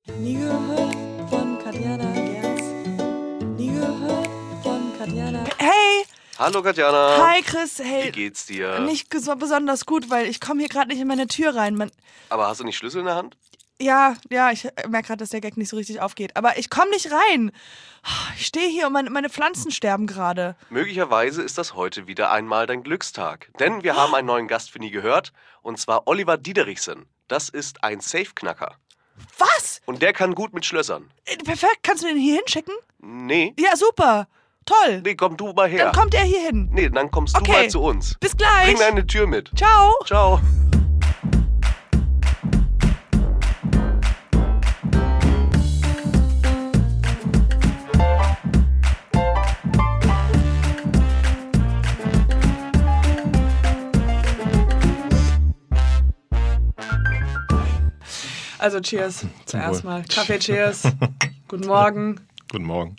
Nie gehört von Katjana Gerz. Nie gehört von Katjana. Hey! Hallo Katjana. Hi Chris. Hey. Wie geht's dir? Nicht besonders gut, weil ich komme hier gerade nicht in meine Tür rein. Aber hast du nicht Schlüssel in der Hand? Ja, ich merke gerade, dass der Gag nicht so richtig aufgeht. Aber ich komme nicht rein. Ich stehe hier und meine Pflanzen sterben gerade. Möglicherweise ist das heute wieder einmal dein Glückstag. Denn wir haben einen neuen Gast für Nie gehört. Und zwar Oliver Diederichsen. Das ist ein Safe-Knacker. Was? Und der kann gut mit Schlössern. Perfekt, kannst du den hier hinschicken? Nee. Ja, super. Toll. Nee, komm du mal her. Dann kommt er hier hin. Nee, dann kommst du mal zu uns. Bis gleich. Bring deine Tür mit. Ciao. Ciao. Also cheers. Zuerst mal. Kaffee, cheers. Guten Morgen. Guten Morgen.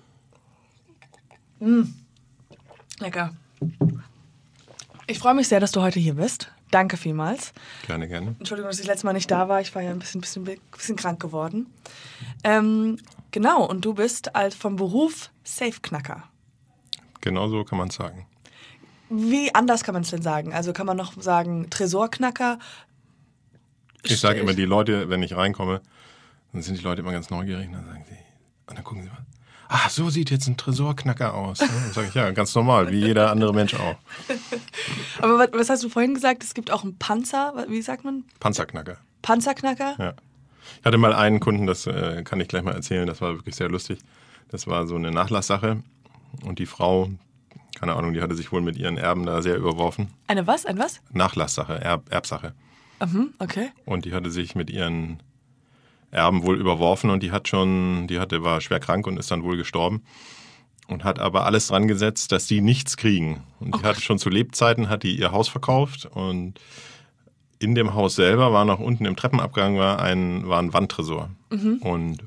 Lecker. Ich freue mich sehr, dass du heute hier bist. Danke vielmals. Gerne. Entschuldigung, dass ich letztes Mal nicht da war. Ich war ja ein bisschen krank geworden. Genau, und du bist vom Beruf Safe-Knacker. Genau so kann man es sagen. Wie anders kann man es denn sagen? Also kann man noch sagen Tresorknacker? Ich sage immer, die Leute, wenn ich reinkomme, dann sind die Leute immer ganz neugierig. Und dann sagen sie, und dann gucken sie mal, ach, so sieht jetzt ein Tresorknacker aus. Dann sage ich, ja, ganz normal, wie jeder andere Mensch auch. Aber was hast du vorhin gesagt? Es gibt auch einen Panzer, wie sagt man? Panzerknacker. Panzerknacker? Ja. Ich hatte mal einen Kunden, das kann ich gleich mal erzählen, das war wirklich sehr lustig. Das war so eine Nachlasssache und die Frau, keine Ahnung, die hatte sich wohl mit ihren Erben da sehr überworfen. Eine was? Ein was? Nachlasssache, Erbsache. Okay. Und die hatte sich mit ihren Erben wohl überworfen und war schwer krank und ist dann wohl gestorben und hat aber alles dran gesetzt, dass die nichts kriegen. Und die hatte schon zu Lebzeiten, hat die ihr Haus verkauft und in dem Haus selber war noch unten im Treppenabgang war ein Wandtresor. Und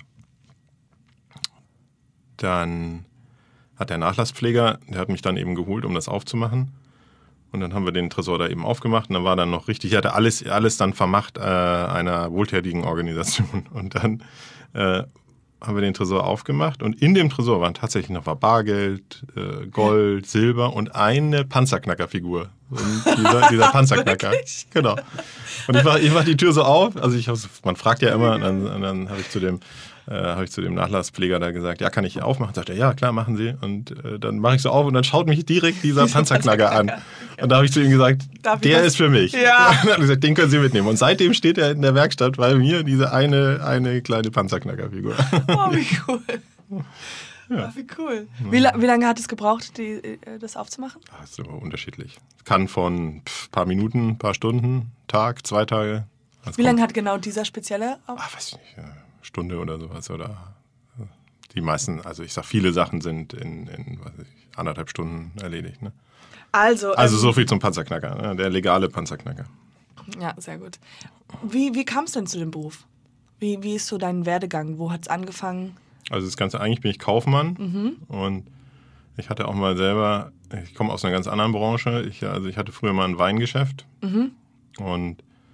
dann hat der Nachlasspfleger, der hat mich dann eben geholt, um das aufzumachen. Und dann haben wir den Tresor da eben aufgemacht und dann war dann noch richtig, ich hatte alles dann vermacht einer wohltätigen Organisation. Und dann haben wir den Tresor aufgemacht und in dem Tresor waren tatsächlich noch Bargeld, Gold, Silber und eine Panzerknackerfigur. Und dieser Panzerknacker. Genau. Und ich mach die Tür so auf, also man fragt ja immer, und dann habe ich zu dem Nachlasspfleger da gesagt, ja, kann ich hier aufmachen? Sagt er, ja, klar, machen Sie. Und dann mache ich so auf und dann schaut mich direkt dieser Panzerknacker an. Und da habe ich zu ihm gesagt, der ist für mich. Ja. Und dann hat er gesagt, den können Sie mitnehmen. Und seitdem steht er in der Werkstatt bei mir, diese eine kleine Panzerknackerfigur. Oh, wie cool. Ja. Oh, wie cool. Wie lange hat es gebraucht, das aufzumachen? Das ist immer unterschiedlich. Kann von ein paar Minuten, ein paar Stunden, Tag, 2 Tage. Wie lange hat genau dieser spezielle auf? Weiß ich nicht, Stunde oder sowas. Oder die meisten, also ich sag, viele Sachen sind in 1,5 Stunden erledigt. Ne? Also so viel zum Panzerknacker, ne? Der legale Panzerknacker. Ja, sehr gut. Wie kam es denn zu dem Beruf? Wie ist so dein Werdegang? Wo hat es angefangen? Also das Ganze, eigentlich bin ich Kaufmann und ich hatte auch mal selber, ich komme aus einer ganz anderen Branche. Ich hatte früher mal ein Weingeschäft. Und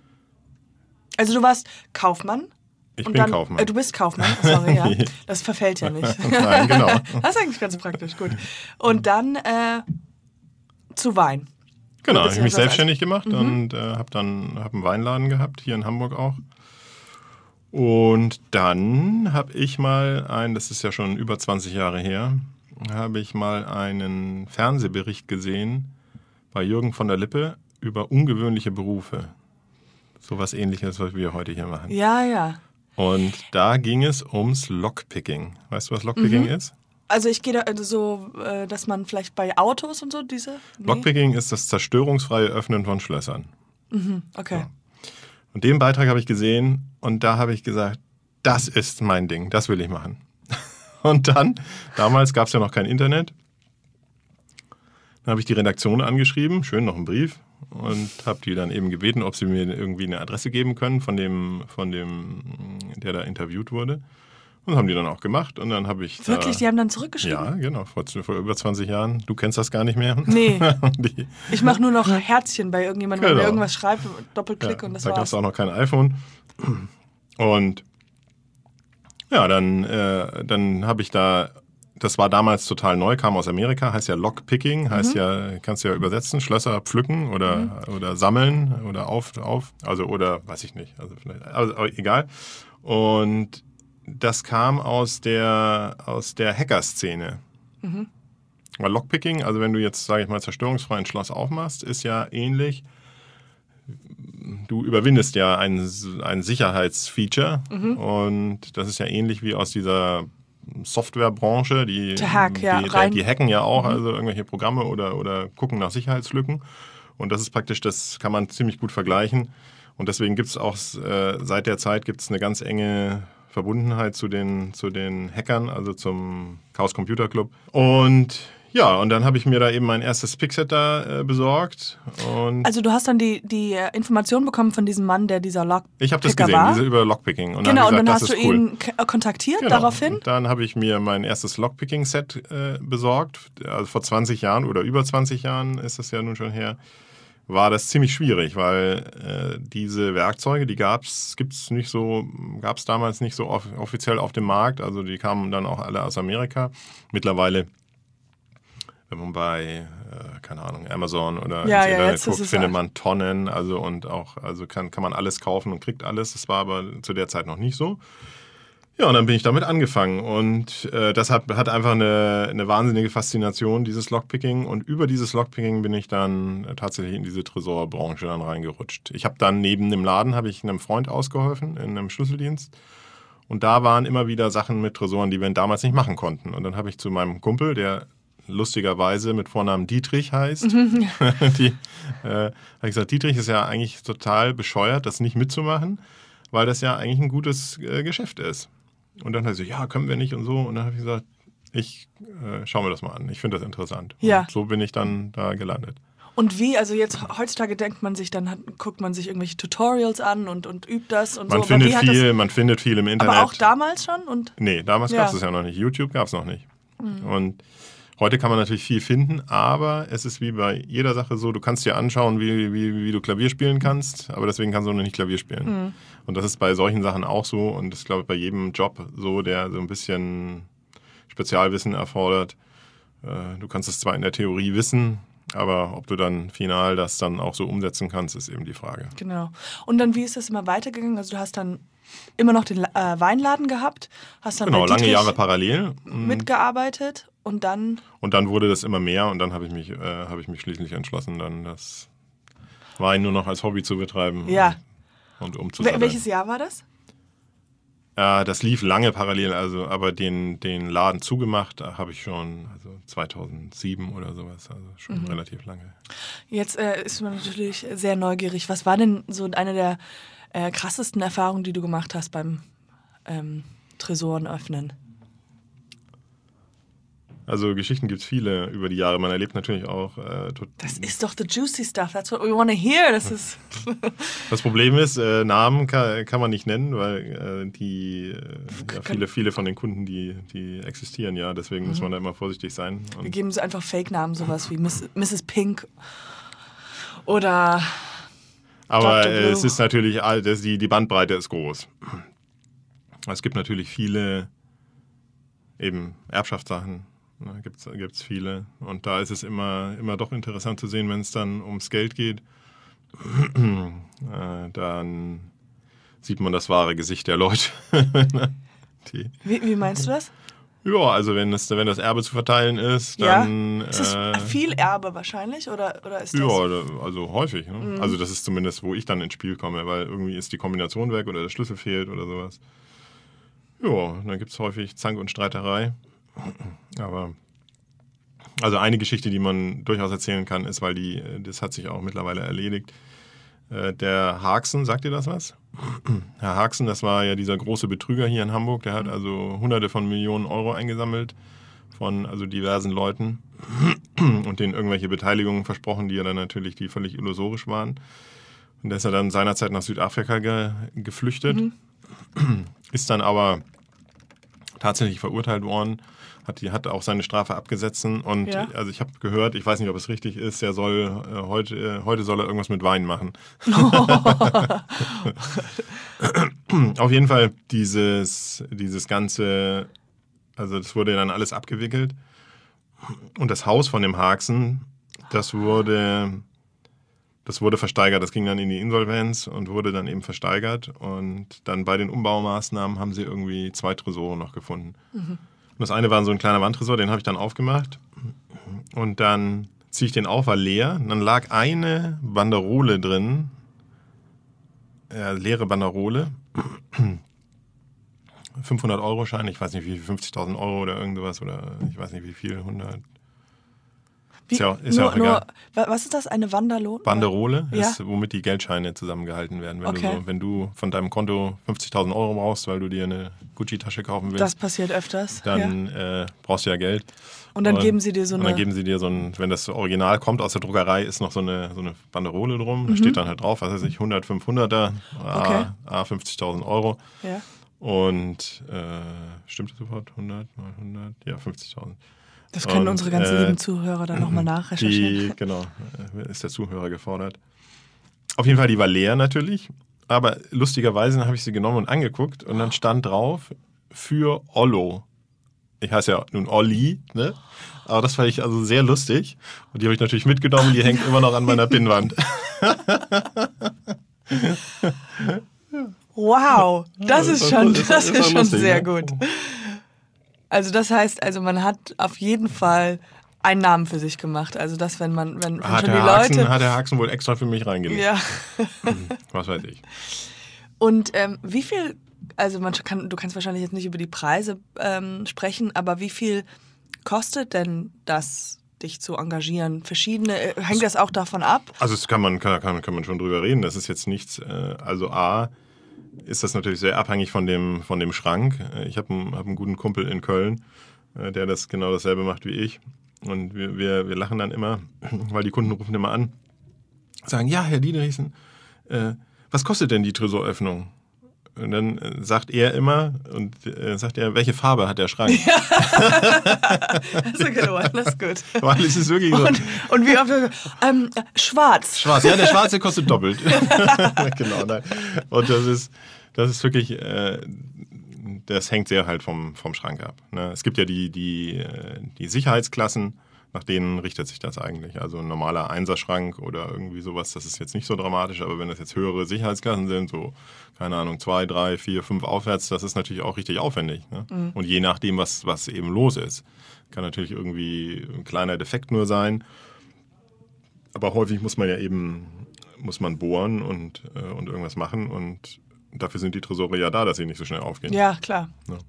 also du warst Kaufmann? Ich bin Kaufmann. Du bist Kaufmann, sorry, ja. Das verfällt ja nicht. Nein, genau. Das ist eigentlich ganz praktisch, gut. Und dann zu Wein. Genau, ich habe mich selbstständig gemacht und habe einen Weinladen gehabt, hier in Hamburg auch. Und dann habe ich mal das ist ja schon über 20 Jahre her, habe ich mal einen Fernsehbericht gesehen bei Jürgen von der Lippe über ungewöhnliche Berufe. Sowas Ähnliches, was wir heute hier machen. Ja. Und da ging es ums Lockpicking. Weißt du, was Lockpicking ist? Also ich gehe da so, dass man vielleicht bei Autos und so diese... Nee? Lockpicking ist das zerstörungsfreie Öffnen von Schlössern. Okay. So. Und den Beitrag habe ich gesehen und da habe ich gesagt, das ist mein Ding, das will ich machen. Und dann, damals gab es ja noch kein Internet, dann habe ich die Redaktion angeschrieben, schön noch einen Brief und habe die dann eben gebeten, ob sie mir irgendwie eine Adresse geben können von dem, der da interviewt wurde. Und das haben die dann auch gemacht und dann habe ich Wirklich? Die haben dann zurückgeschrieben? Ja, genau, vor über 20 Jahren. Du kennst das gar nicht mehr? Nee. Ich mache nur noch Herzchen bei irgendjemandem, wenn mir irgendwas schreibt, Doppelklick und das war's. Da gab es auch noch kein iPhone. Und Ja, dann habe ich da, das war damals total neu, kam aus Amerika, heißt ja Lockpicking, heißt ja, kannst du ja übersetzen, Schlösser pflücken oder sammeln oder oder weiß ich nicht, also egal. Und das kam aus der Hacker-Szene. Weil Lockpicking, also wenn du jetzt, sage ich mal, zerstörungsfrei ein Schloss aufmachst, ist ja ähnlich. Du überwindest ja ein Sicherheitsfeature und das ist ja ähnlich wie aus dieser Softwarebranche, die hacken ja auch, also irgendwelche Programme oder gucken nach Sicherheitslücken. Und das ist praktisch, das kann man ziemlich gut vergleichen. Und deswegen gibt es auch seit der Zeit gibt's eine ganz enge Verbundenheit zu den Hackern, also zum Chaos Computer Club. Und ja, und dann habe ich mir da eben mein erstes Pickset da besorgt. Und also du hast dann die Information bekommen von diesem Mann, der dieser Lockpicker war? Ich habe das gesehen, über Lockpicking. Und genau, dann und dann gesagt, hast du ihn kontaktiert daraufhin? Und dann habe ich mir mein erstes Lockpicking-Set besorgt. Also vor 20 Jahren oder über 20 Jahren ist das ja nun schon her. War das ziemlich schwierig, weil diese Werkzeuge, die gab's damals nicht so offiziell auf dem Markt. Also die kamen dann auch alle aus Amerika. Mittlerweile, wenn man bei, keine Ahnung, Amazon oder ins Internet guckt, findet man Tonnen. Also kann man alles kaufen und kriegt alles. Das war aber zu der Zeit noch nicht so. Ja, und dann bin ich damit angefangen und das hat einfach eine wahnsinnige Faszination, dieses Lockpicking. Und über dieses Lockpicking bin ich dann tatsächlich in diese Tresorbranche dann reingerutscht. Ich habe dann neben dem Laden, habe ich einem Freund ausgeholfen in einem Schlüsseldienst. Und da waren immer wieder Sachen mit Tresoren, die wir damals nicht machen konnten. Und dann habe ich zu meinem Kumpel, der lustigerweise mit Vornamen Dietrich heißt, habe ich gesagt, Dietrich ist ja eigentlich total bescheuert, das nicht mitzumachen, weil das ja eigentlich ein gutes Geschäft ist. Und dann hat er so, ja, können wir nicht und so. Und dann habe ich gesagt, ich schaue mir das mal an. Ich finde das interessant. Ja. Und so bin ich dann da gelandet. Und wie, also jetzt heutzutage denkt man sich, guckt man sich irgendwelche Tutorials an und übt das und man so. Man findet viel im Internet. Aber auch damals schon? Nee, damals gab es das ja noch nicht. YouTube gab es noch nicht. Und heute kann man natürlich viel finden, aber es ist wie bei jeder Sache so, du kannst dir anschauen, wie du Klavier spielen kannst, aber deswegen kannst du noch nicht Klavier spielen. Und das ist bei solchen Sachen auch so und das ist, glaube ich, bei jedem Job so, der so ein bisschen Spezialwissen erfordert. Du kannst es zwar in der Theorie wissen, aber ob du dann final das dann auch so umsetzen kannst, ist eben die Frage. Genau. Und dann, wie ist das immer weitergegangen? Also du hast dann immer noch den Weinladen gehabt, hast dann genau, lange Jahre parallel mitgearbeitet und dann... Und dann wurde das immer mehr und dann habe ich mich schließlich entschlossen, dann das Wein nur noch als Hobby zu betreiben und umzusammeln. Welches Jahr war das? Das lief lange parallel, aber den Laden zugemacht habe ich schon 2007 oder sowas, also schon relativ lange. Jetzt ist man natürlich sehr neugierig. Was war denn so eine der krassesten Erfahrungen, die du gemacht hast beim Tresoren öffnen? Also Geschichten gibt es viele über die Jahre. Man erlebt natürlich auch... das ist doch the juicy stuff. That's what we want to hear. Das Problem ist, Namen kann man nicht nennen, weil viele von den Kunden, die existieren ja. Deswegen muss man da immer vorsichtig sein. Wir geben so einfach Fake-Namen, sowas wie Mrs. Pink oder Aber es ist natürlich, die Bandbreite ist groß. Es gibt natürlich viele eben Erbschaftssachen. Gibt's viele. Und da ist es immer doch interessant zu sehen, wenn es dann ums Geld geht, dann sieht man das wahre Gesicht der Leute. Wie meinst du das? Ja, also wenn das Erbe zu verteilen ist, dann... Ist das viel Erbe wahrscheinlich oder ist das... Ja, also häufig. Ne? Also das ist zumindest, wo ich dann ins Spiel komme, weil irgendwie ist die Kombination weg oder der Schlüssel fehlt oder sowas. Ja, dann gibt es häufig Zank und Streiterei. Aber also eine Geschichte, die man durchaus erzählen kann, ist, weil das hat sich auch mittlerweile erledigt. Der Haxen, sagt ihr das was? Herr Haxen, das war ja dieser große Betrüger hier in Hamburg, der hat also Hunderte von Millionen Euro eingesammelt von diversen Leuten und denen irgendwelche Beteiligungen versprochen, die völlig illusorisch waren. Und der ist ja dann seinerzeit nach Südafrika geflüchtet, ist dann aber tatsächlich verurteilt worden, hat auch seine Strafe abgesetzt und also ich habe gehört, ich weiß nicht, ob es richtig ist, er soll heute soll er irgendwas mit Wein machen. Auf jeden Fall dieses ganze, also das wurde dann alles abgewickelt. Und das Haus von dem Haxen, das wurde versteigert. Das ging dann in die Insolvenz und wurde dann eben versteigert. Und dann bei den Umbaumaßnahmen haben sie irgendwie 2 Tresore noch gefunden. Und das eine war so ein kleiner Wandtresor, den habe ich dann aufgemacht. Und dann ziehe ich den auf, war leer. Und dann lag eine Banderole drin, leere Banderole. 500-Euro-Schein, ich weiß nicht wie viel, 50.000 Euro oder irgendwas, oder ich weiß nicht wie viel, 100. Ist ja auch egal. Was ist das, eine Banderole Ja. ist, womit die Geldscheine zusammengehalten werden. Okay. Wenn du von deinem Konto 50.000 Euro brauchst, weil du dir eine Gucci-Tasche kaufen willst, Das passiert öfters. dann brauchst du ja Geld. Und dann geben sie dir so Und eine... dann geben sie dir wenn das Original kommt aus der Druckerei, ist noch so eine Banderole drum. Da steht dann halt drauf, was weiß ich, 100, 500er, Okay. 50.000 Euro. Ja. Und stimmt das sofort? 100 mal 100? Ja, 50.000. Das können Und, unsere ganzen lieben Zuhörer dann nochmal nachrecherchieren. Genau, ist der Zuhörer gefordert. Auf jeden Fall, die war leer natürlich. Aber lustigerweise habe ich sie genommen und angeguckt. Und dann stand drauf, für Ollo. Ich heiße ja nun Olli, ne? Aber das fand ich also sehr lustig. Und die habe ich natürlich mitgenommen. Die hängt immer noch an meiner Pinnwand. Wow, das ist schon lustig, sehr ne? gut. Also das heißt, man hat auf jeden Fall einen Namen für sich gemacht. Also das, wenn schon die Leute... Hat der Haxen wohl extra für mich reingelegt. Ja. Was weiß ich. Und wie viel, also du kannst wahrscheinlich jetzt nicht über die Preise sprechen, aber wie viel kostet denn das, dich zu engagieren? Hängt das auch davon ab? Also das kann man schon drüber reden. Das ist jetzt nichts, also A, ist das natürlich sehr abhängig von dem Schrank. Ich habe einen guten Kumpel in Köln, der das genau dasselbe macht wie ich. Und wir lachen dann immer, weil die Kunden rufen immer an, sagen, ja, Herr Diederichsen, was kostet denn die Tresoröffnung? Und dann sagt er immer, welche Farbe hat der Schrank? Das ist okay, das ist gut. Weil es ist wirklich so. Und wie oft? Schwarz. Schwarz, ja, der Schwarze kostet doppelt. Genau, nein. Und das ist wirklich, das hängt sehr halt vom Schrank ab. Ne? Es gibt ja die Sicherheitsklassen, nach denen richtet sich das eigentlich. Also ein normaler Einserschrank oder irgendwie sowas, das ist jetzt nicht so dramatisch, aber wenn das jetzt höhere Sicherheitsklassen sind, so, keine Ahnung, 2, 3, 4, 5 aufwärts, das ist natürlich auch richtig aufwendig. Ne? Mhm. Und je nachdem, was eben los ist, kann natürlich irgendwie ein kleiner Defekt nur sein. Aber häufig muss man bohren und irgendwas machen und dafür sind die Tresore ja da, dass sie nicht so schnell aufgehen. Ja, klar.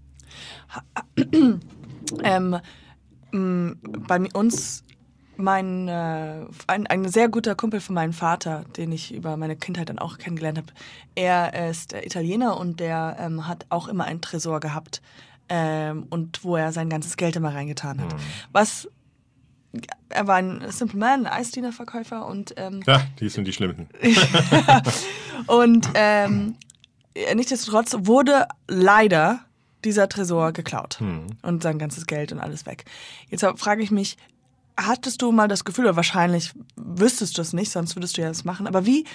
Ja. Bei uns, ein sehr guter Kumpel von meinem Vater, den ich über meine Kindheit dann auch kennengelernt habe, er ist Italiener und der hat auch immer einen Tresor gehabt und wo er sein ganzes Geld immer reingetan hat. Er war ein Simple Man, ein Eisdienerverkäufer und ja, die sind die Schlimmsten. und nichtsdestotrotz wurde leider dieser Tresor geklaut und sein ganzes Geld und alles weg. Jetzt frage ich mich, hattest du mal das Gefühl, oder wahrscheinlich wüsstest du es nicht, sonst würdest du ja das machen, aber wie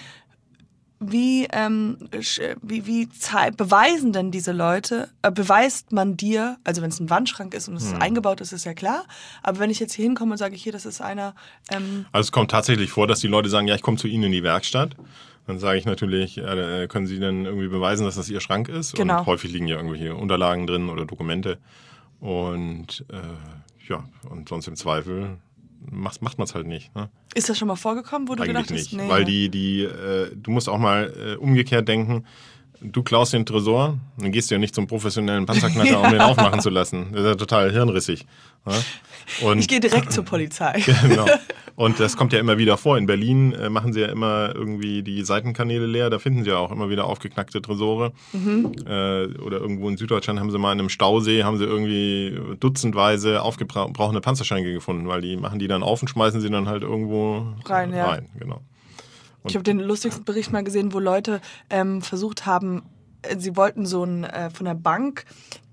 beweisen denn diese Leute, beweist man dir, also wenn es ein Wandschrank ist und es eingebaut ist, ist ja klar, aber wenn ich jetzt hier hinkomme und sage, hier, das ist einer... Also es kommt tatsächlich vor, dass die Leute sagen, ja, ich komme zu Ihnen in die Werkstatt. Dann sage ich natürlich, können Sie denn irgendwie beweisen, dass das Ihr Schrank ist? Genau. Und häufig liegen ja irgendwelche Unterlagen drin oder Dokumente. Und und sonst im Zweifel macht man es halt nicht. Ne? Ist das schon mal vorgekommen, wo du Eigentlich gedacht hast? nicht, Nee, weil du musst auch mal umgekehrt denken, du klaust den Tresor, dann gehst du ja nicht zum professionellen Panzerknacker, um den aufmachen zu lassen. Das ist ja total hirnrissig. Ja? Und ich gehe direkt zur Polizei. Genau. Und das kommt ja immer wieder vor. In Berlin machen sie ja immer irgendwie die Seitenkanäle leer. Da finden sie ja auch immer wieder aufgeknackte Tresore. Oder irgendwo in Süddeutschland haben sie mal in einem Stausee irgendwie dutzendweise aufgebrochene Panzerschränke gefunden, weil die machen die dann auf und schmeißen sie dann halt irgendwo rein. Genau. Ich habe den lustigsten Bericht mal gesehen, wo Leute versucht haben, sie wollten so ein von der Bank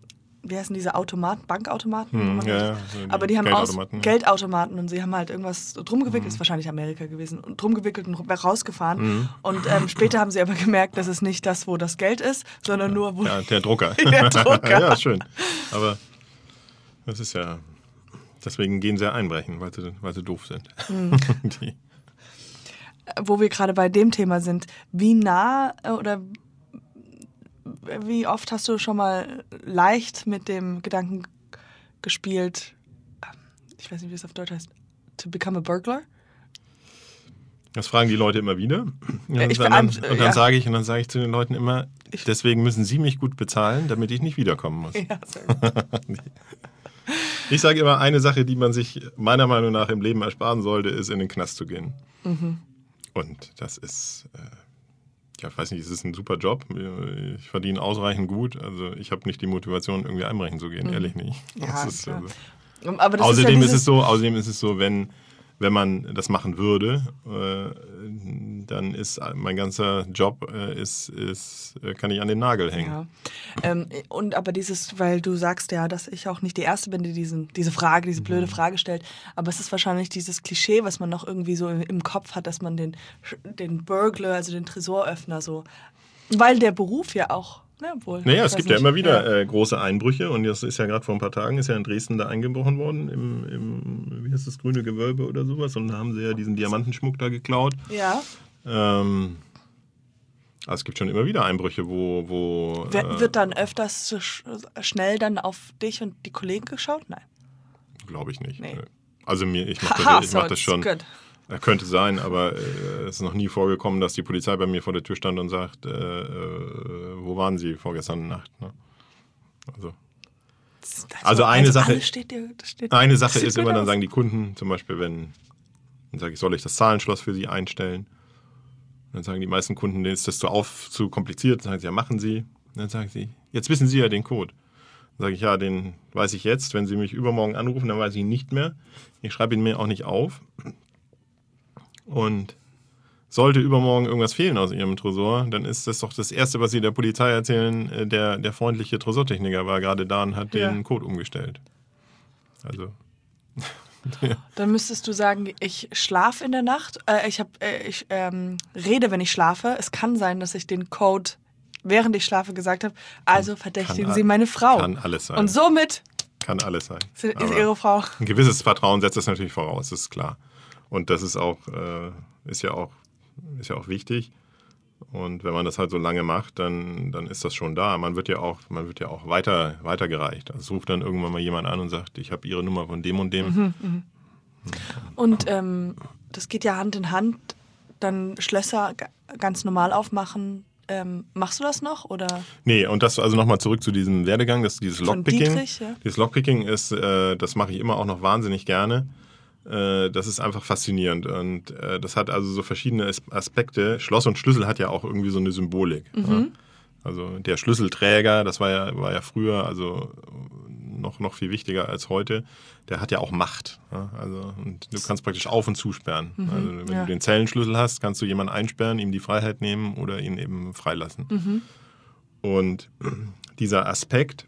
wie heißen diese Automaten, Bankautomaten? wo man ja, aber die haben Geldautomaten. Geldautomaten und sie haben halt irgendwas drum gewickelt, ist wahrscheinlich Amerika gewesen, und drum gewickelt und rausgefahren. Und später haben sie aber gemerkt, das ist nicht das, wo das Geld ist, sondern nur, wo... Ja, der Drucker. Der Drucker. Ja, schön. Aber das ist ja... Deswegen gehen sie ja einbrechen, weil sie doof sind. Die, Wo wir gerade bei dem Thema sind, wie nah oder wie oft hast du schon mal leicht mit dem Gedanken gespielt, ich weiß nicht, wie es auf Deutsch heißt, to become a burglar? das fragen die Leute immer wieder. Und Ich- dann ja. sage ich zu den Leuten immer, deswegen müssen sie mich gut bezahlen, damit ich nicht wiederkommen muss. Ja, sehr gut. Ich sage immer, eine Sache, die man sich meiner Meinung nach im Leben ersparen sollte, ist in den Knast zu gehen. Und das ist, ja, ich weiß nicht, es ist ein super Job. Ich verdiene ausreichend gut. Also ich habe nicht die Motivation, irgendwie einbrechen zu gehen, ehrlich nicht. Ja, Das ist, klar. also, Aber das außerdem ist ja außerdem ist es so, wenn man das machen würde, dann ist mein ganzer Job kann ich an den Nagel hängen. Ja. Aber weil du sagst ja, dass ich auch nicht die Erste bin, die diese blöde Frage stellt, aber es ist wahrscheinlich dieses Klischee, was man noch irgendwie so im Kopf hat, dass man den Burglar, also den Tresoröffner so, weil der Beruf ja auch, Naja, es gibt ja immer wieder große Einbrüche und das ist ja gerade vor ein paar Tagen, ist ja in Dresden da eingebrochen worden, im wie heißt das, Grüne Gewölbe oder sowas, und da haben sie ja diesen Diamantenschmuck da geklaut. Ja. Also es gibt schon immer wieder Einbrüche, wo Wird dann öfters so schnell dann auf dich und die Kollegen geschaut? Nein. glaube ich nicht. Nee. Also ich mache Haha, das, das schon. Good. Könnte sein, aber es ist noch nie vorgekommen, dass die Polizei bei mir vor der Tür stand und sagt, wo waren Sie vorgestern Nacht? Ne? Also eine Sache, alles steht dir, das steht ist gut immer, dann aus. sagen die Kunden zum Beispiel, dann sage ich, soll ich das Zahlenschloss für Sie einstellen? Dann sagen die meisten Kunden, denen ist das zu kompliziert. Dann sagen sie, ja, machen Sie. Dann sagen sie, jetzt wissen Sie ja den Code. Dann sage ich, ja, den weiß ich jetzt. Wenn Sie mich übermorgen anrufen, dann weiß ich ihn nicht mehr. Ich schreibe ihn mir auch nicht auf. Und sollte übermorgen irgendwas fehlen aus Ihrem Tresor, dann ist das doch das Erste, was Sie der Polizei erzählen, der freundliche Tresortechniker war gerade da und hat den Code umgestellt. Also... Dann müsstest du sagen, ich schlafe in der Nacht. Ich rede, wenn ich schlafe. Es kann sein, dass ich den Code, während ich schlafe, gesagt habe. Also verdächtigen Sie meine Frau. Kann alles sein. Und somit Kann alles sein. ist Aber Ihre Frau. ein gewisses Vertrauen setzt das natürlich voraus, das ist klar. Und das ist auch, ist ja auch wichtig. Und wenn man das halt so lange macht, dann ist das schon da. Man wird ja auch weitergereicht. Also es ruft dann irgendwann mal jemand an und sagt, ich habe Ihre Nummer von dem und dem. Und das geht ja Hand in Hand. Dann Schlösser ganz normal aufmachen. Machst du das noch? Oder? Nee, und das also nochmal zurück zu diesem Werdegang, dieses Von Lockpicking. Dietrich, ja. Dieses Lockpicking ist, das mache ich immer auch noch wahnsinnig gerne. Das ist einfach faszinierend und das hat also so verschiedene Aspekte. Schloss und Schlüssel hat ja auch irgendwie so eine Symbolik. Ja? Also der Schlüsselträger, das war ja früher also noch viel wichtiger als heute, der hat ja auch Macht. Ja? Also, und du kannst praktisch auf- und zusperren. Also, wenn du den Zellenschlüssel hast, kannst du jemanden einsperren, ihm die Freiheit nehmen oder ihn eben freilassen. Und dieser Aspekt,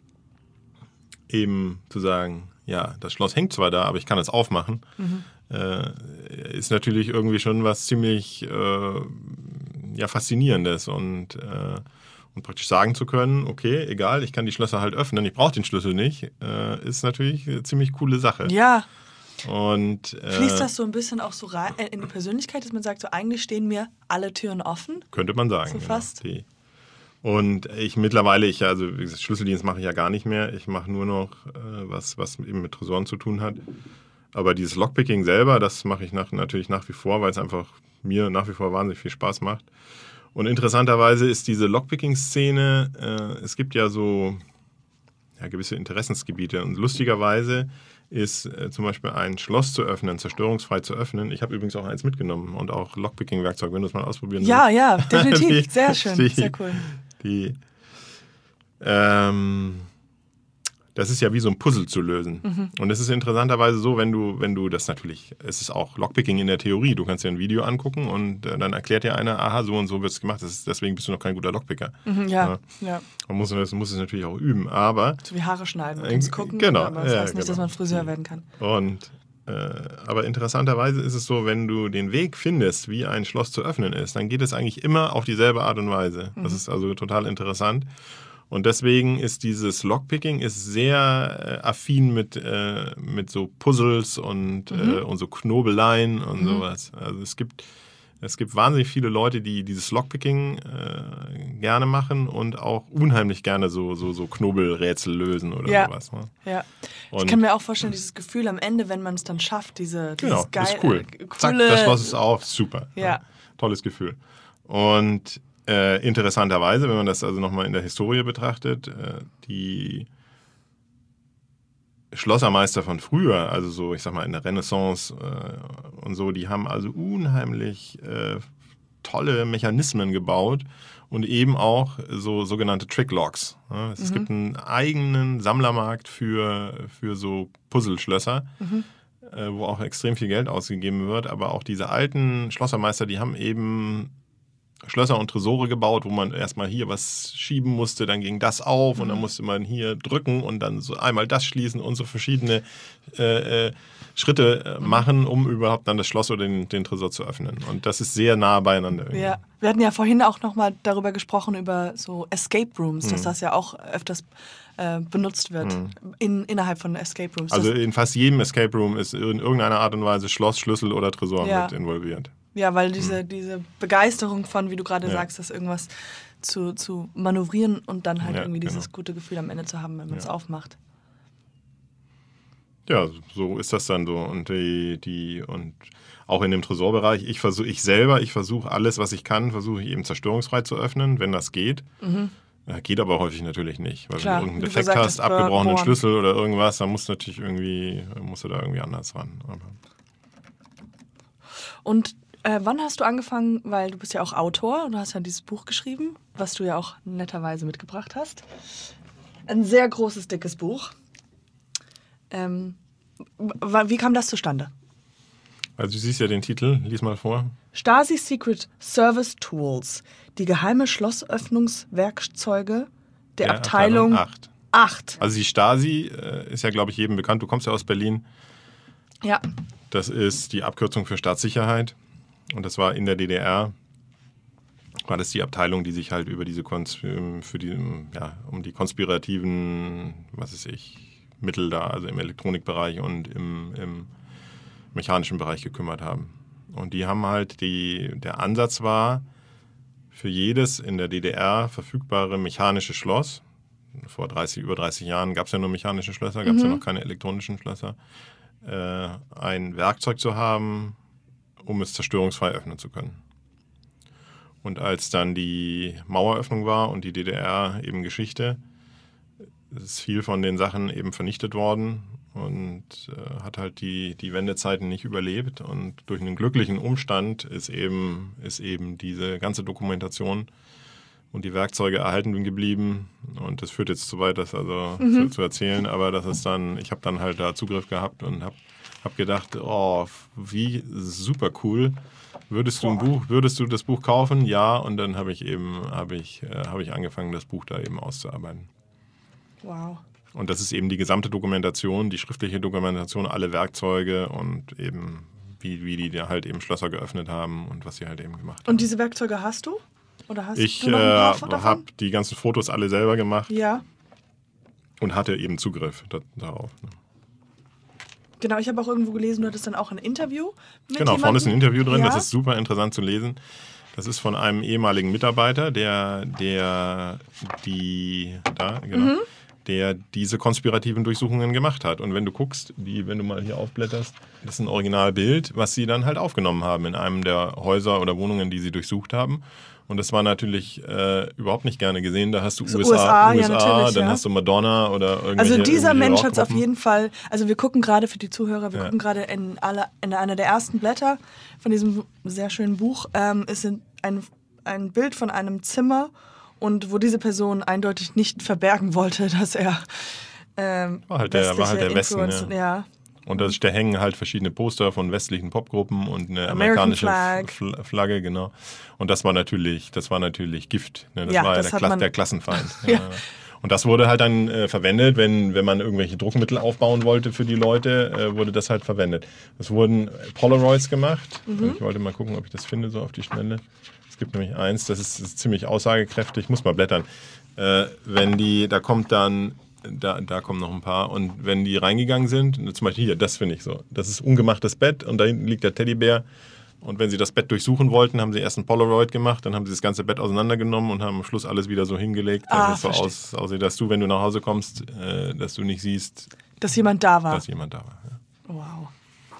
eben zu sagen, ja, das Schloss hängt zwar da, aber ich kann es aufmachen, ist natürlich irgendwie schon was ziemlich Faszinierendes und praktisch sagen zu können, okay, egal, ich kann die Schlösser halt öffnen, ich brauche den Schlüssel nicht, ist natürlich eine ziemlich coole Sache. Ja. Und, Fließt das so ein bisschen auch so rein in die Persönlichkeit, dass man sagt, so eigentlich stehen mir alle Türen offen? Könnte man sagen. So fast. Genau. Und ich mittlerweile, also wie gesagt, Schlüsseldienst mache ich ja gar nicht mehr. Ich mache nur noch was eben mit Tresoren zu tun hat. Aber dieses Lockpicking selber, das mache ich natürlich nach wie vor, weil es einfach mir nach wie vor wahnsinnig viel Spaß macht. Und interessanterweise ist diese Lockpicking-Szene, es gibt ja so gewisse Interessensgebiete. Und lustigerweise ist zum Beispiel ein Schloss zu öffnen, zerstörungsfrei zu öffnen. Ich habe übrigens auch eins mitgenommen und auch Lockpicking-Werkzeug, wenn du es mal ausprobieren willst. Ja, definitiv. Sehr schön, sehr cool. das ist ja wie so ein Puzzle zu lösen. Und es ist interessanterweise so, wenn du das natürlich, es ist auch Lockpicking in der Theorie, du kannst dir ein Video angucken und dann erklärt dir einer, aha, so und so wird es gemacht, deswegen bist du noch kein guter Lockpicker. Ja. Man muss es natürlich auch üben, aber... So wie Haare schneiden, man kann es gucken, genau, aber das heißt nicht, dass man Friseur werden kann. Und aber interessanterweise ist es so, wenn du den Weg findest, wie ein Schloss zu öffnen ist, dann geht es eigentlich immer auf dieselbe Art und Weise. Das ist also total interessant. Und deswegen ist dieses Lockpicking ist sehr affin mit so Puzzles und so Knobeleien und sowas. Also es gibt wahnsinnig viele Leute, die dieses Lockpicking gerne machen und auch unheimlich gerne so Knobelrätsel lösen oder sowas. Ne? Ja. Ich kann mir auch vorstellen, dieses Gefühl am Ende, wenn man es dann schafft, dieses ist cool. coole... Zack, das Schloss ist auf, super. Ja. Tolles Gefühl. Und interessanterweise, wenn man das also nochmal in der Historie betrachtet, die Schlossermeister von früher, also so, ich sag mal, in der Renaissance und so, die haben also unheimlich tolle Mechanismen gebaut und eben auch so sogenannte Tricklocks. Ja, es gibt einen eigenen Sammlermarkt für so Puzzleschlösser, wo auch extrem viel Geld ausgegeben wird, aber auch diese alten Schlossermeister, die haben eben Schlösser und Tresore gebaut, wo man erstmal hier was schieben musste, dann ging das auf und dann musste man hier drücken und dann so einmal das schließen und so verschiedene Schritte machen, um überhaupt dann das Schloss oder den Tresor zu öffnen. Und das ist sehr nah beieinander. Irgendwie. Ja, wir hatten ja vorhin auch nochmal darüber gesprochen, über so Escape Rooms, dass das ja auch öfters benutzt wird innerhalb von Escape Rooms. Also in fast jedem Escape Room ist in irgendeiner Art und Weise Schloss, Schlüssel oder Tresor mit involviert. Ja, weil diese Begeisterung von, wie du gerade sagst, das irgendwas zu manövrieren und dann halt irgendwie dieses gute Gefühl am Ende zu haben, wenn man es aufmacht. Ja, so ist das dann so. Und und auch in dem Tresorbereich, ich versuche alles, was ich kann, versuche ich eben zerstörungsfrei zu öffnen, wenn das geht. Geht aber häufig natürlich nicht, weil Klar, wenn du irgendeinen Defekt hast, abgebrochenen Schlüssel oder irgendwas, dann musst du da irgendwie anders ran. Und wann hast du angefangen, weil du bist ja auch Autor und du hast ja dieses Buch geschrieben, was du ja auch netterweise mitgebracht hast. Ein sehr großes, dickes Buch. Wie kam das zustande? Also du siehst ja den Titel, lies mal vor. Stasi Secret Service Tools, die geheime Schlossöffnungswerkzeuge der Abteilung 8. Also die Stasi ist ja, glaube ich, jedem bekannt. Du kommst ja aus Berlin. Ja. Das ist die Abkürzung für Staatssicherheit. Und das war in der DDR, war das die Abteilung, die sich halt über diese um die konspirativen, Mittel da, also im Elektronikbereich und im mechanischen Bereich gekümmert haben. Und die haben halt, der Ansatz war, für jedes in der DDR verfügbare mechanische Schloss, vor über 30 Jahren gab es ja nur mechanische Schlösser, gab es ja noch keine elektronischen Schlösser, ein Werkzeug zu haben, um es zerstörungsfrei öffnen zu können. Und als dann die Maueröffnung war und die DDR eben Geschichte, ist viel von den Sachen eben vernichtet worden und hat halt die Wendezeiten nicht überlebt. Und durch einen glücklichen Umstand ist eben diese ganze Dokumentation und die Werkzeuge erhalten geblieben. Und das führt jetzt zu weit, das zu erzählen, aber ich habe dann halt da Zugriff gehabt und habe gedacht, oh, wie super cool. Würdest du das Buch kaufen? Ja, und dann habe ich angefangen, das Buch da eben auszuarbeiten. Wow. Und das ist eben die gesamte Dokumentation, die schriftliche Dokumentation, alle Werkzeuge und eben wie die da halt eben Schlösser geöffnet haben und was sie halt eben gemacht haben. Und diese Werkzeuge hast du? Oder hast ich du noch ein paar davon? Habe die ganzen Fotos alle selber gemacht. Ja. Und hatte eben Zugriff darauf. Ne? Genau, ich habe auch irgendwo gelesen, du hattest dann auch ein Interview mit Genau, vorne ist ein Interview drin, ja. Das ist super interessant zu lesen. Das ist von einem ehemaligen Mitarbeiter, der diese konspirativen Durchsuchungen gemacht hat. Und wenn du guckst, wenn du mal hier aufblätterst, das ist ein Originalbild, was sie dann halt aufgenommen haben in einem der Häuser oder Wohnungen, die sie durchsucht haben. Und das war natürlich überhaupt nicht gerne gesehen. Da hast du so USA, ja, dann hast du Madonna oder irgendwelche. Also dieser Mensch hat es auf jeden Fall, also wir gucken gerade für die Zuhörer, gucken gerade in einer der ersten Blätter von diesem sehr schönen Buch, ist ein Bild von einem Zimmer und wo diese Person eindeutig nicht verbergen wollte, dass er War halt der Westen, Influence, ja. Und da hängen halt verschiedene Poster von westlichen Popgruppen und eine American amerikanische Flagge, genau. Und das war natürlich Gift. Ne? Das Ja, war das hat der Klassenfeind. Ja. Und das wurde halt dann verwendet, wenn man irgendwelche Druckmittel aufbauen wollte für die Leute, wurde das halt verwendet. Es wurden Polaroids gemacht. Ich wollte mal gucken, ob ich das finde, so auf die Schnelle. Es gibt nämlich eins, das ist ziemlich aussagekräftig. Ich muss mal blättern. Da kommen noch ein paar. Und wenn die reingegangen sind, zum Beispiel hier, das finde ich so. Das ist ungemachtes Bett und da hinten liegt der Teddybär. Und wenn sie das Bett durchsuchen wollten, haben sie erst ein Polaroid gemacht, dann haben sie das ganze Bett auseinandergenommen und haben am Schluss alles wieder so hingelegt, dass es so aussieht, dass du, wenn du nach Hause kommst, dass du nicht siehst, dass jemand da war. Ja. Wow.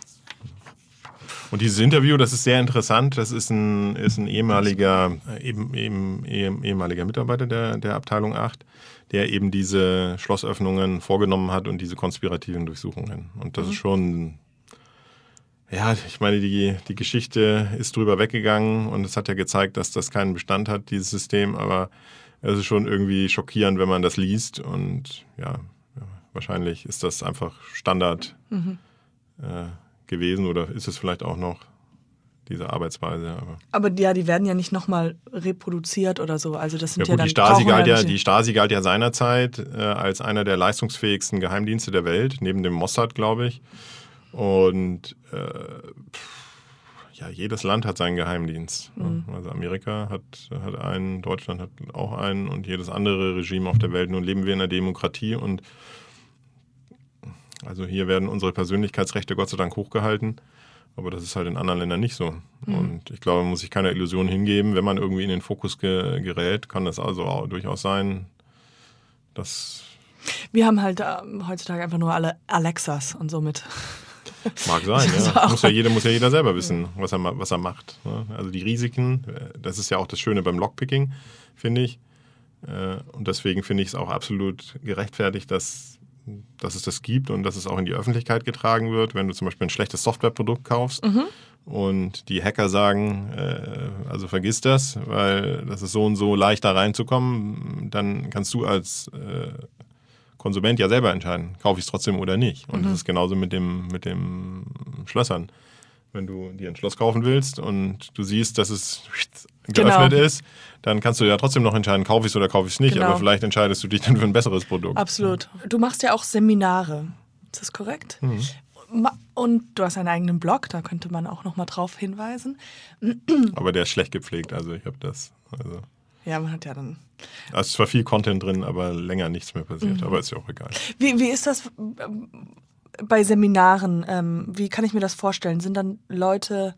Und dieses Interview, das ist sehr interessant. Das ist ein ehemaliger Mitarbeiter der Abteilung 8, der eben diese Schlossöffnungen vorgenommen hat und diese konspirativen Durchsuchungen. Und das ist schon... Ja, ich meine, die Geschichte ist drüber weggegangen und es hat ja gezeigt, dass das keinen Bestand hat, dieses System, aber es ist schon irgendwie schockierend, wenn man das liest und wahrscheinlich ist das einfach Standard gewesen oder ist es vielleicht auch noch diese Arbeitsweise. Aber die werden ja nicht nochmal reproduziert oder so, also das sind ja, gut, die Stasi galt ja seinerzeit als einer der leistungsfähigsten Geheimdienste der Welt, neben dem Mossad, glaube ich. Und jedes Land hat seinen Geheimdienst. Also Amerika hat einen, Deutschland hat auch einen und jedes andere Regime auf der Welt. Nun leben wir in einer Demokratie und also hier werden unsere Persönlichkeitsrechte Gott sei Dank hochgehalten. Aber das ist halt in anderen Ländern nicht so. Und ich glaube, man muss sich keine Illusion hingeben. Wenn man irgendwie in den Fokus gerät, kann das also auch durchaus sein, dass... Wir haben halt heutzutage einfach nur alle Alexas und somit... Mag sein, ja. Muss ja jeder selber wissen, was er macht. Also die Risiken, das ist ja auch das Schöne beim Lockpicking, finde ich. Und deswegen finde ich es auch absolut gerechtfertigt, dass es das gibt und dass es auch in die Öffentlichkeit getragen wird. Wenn du zum Beispiel ein schlechtes Softwareprodukt kaufst und die Hacker sagen, also vergiss das, weil das ist so und so leicht da reinzukommen, dann kannst du als Konsument ja selber entscheiden, kaufe ich es trotzdem oder nicht. Und das ist genauso mit dem Schlössern. Wenn du dir ein Schloss kaufen willst und du siehst, dass es geöffnet ist, dann kannst du ja trotzdem noch entscheiden, kaufe ich es oder kaufe ich es nicht. Genau. Aber vielleicht entscheidest du dich dann für ein besseres Produkt. Absolut. Du machst ja auch Seminare. Ist das korrekt? Und du hast einen eigenen Blog, da könnte man auch noch mal drauf hinweisen. Aber der ist schlecht gepflegt, also ich habe das... Also ja, man hat ja dann... Also es war viel Content drin, aber länger nichts mehr passiert. Aber ist ja auch egal. Wie ist das bei Seminaren? Wie kann ich mir das vorstellen? Sind dann Leute,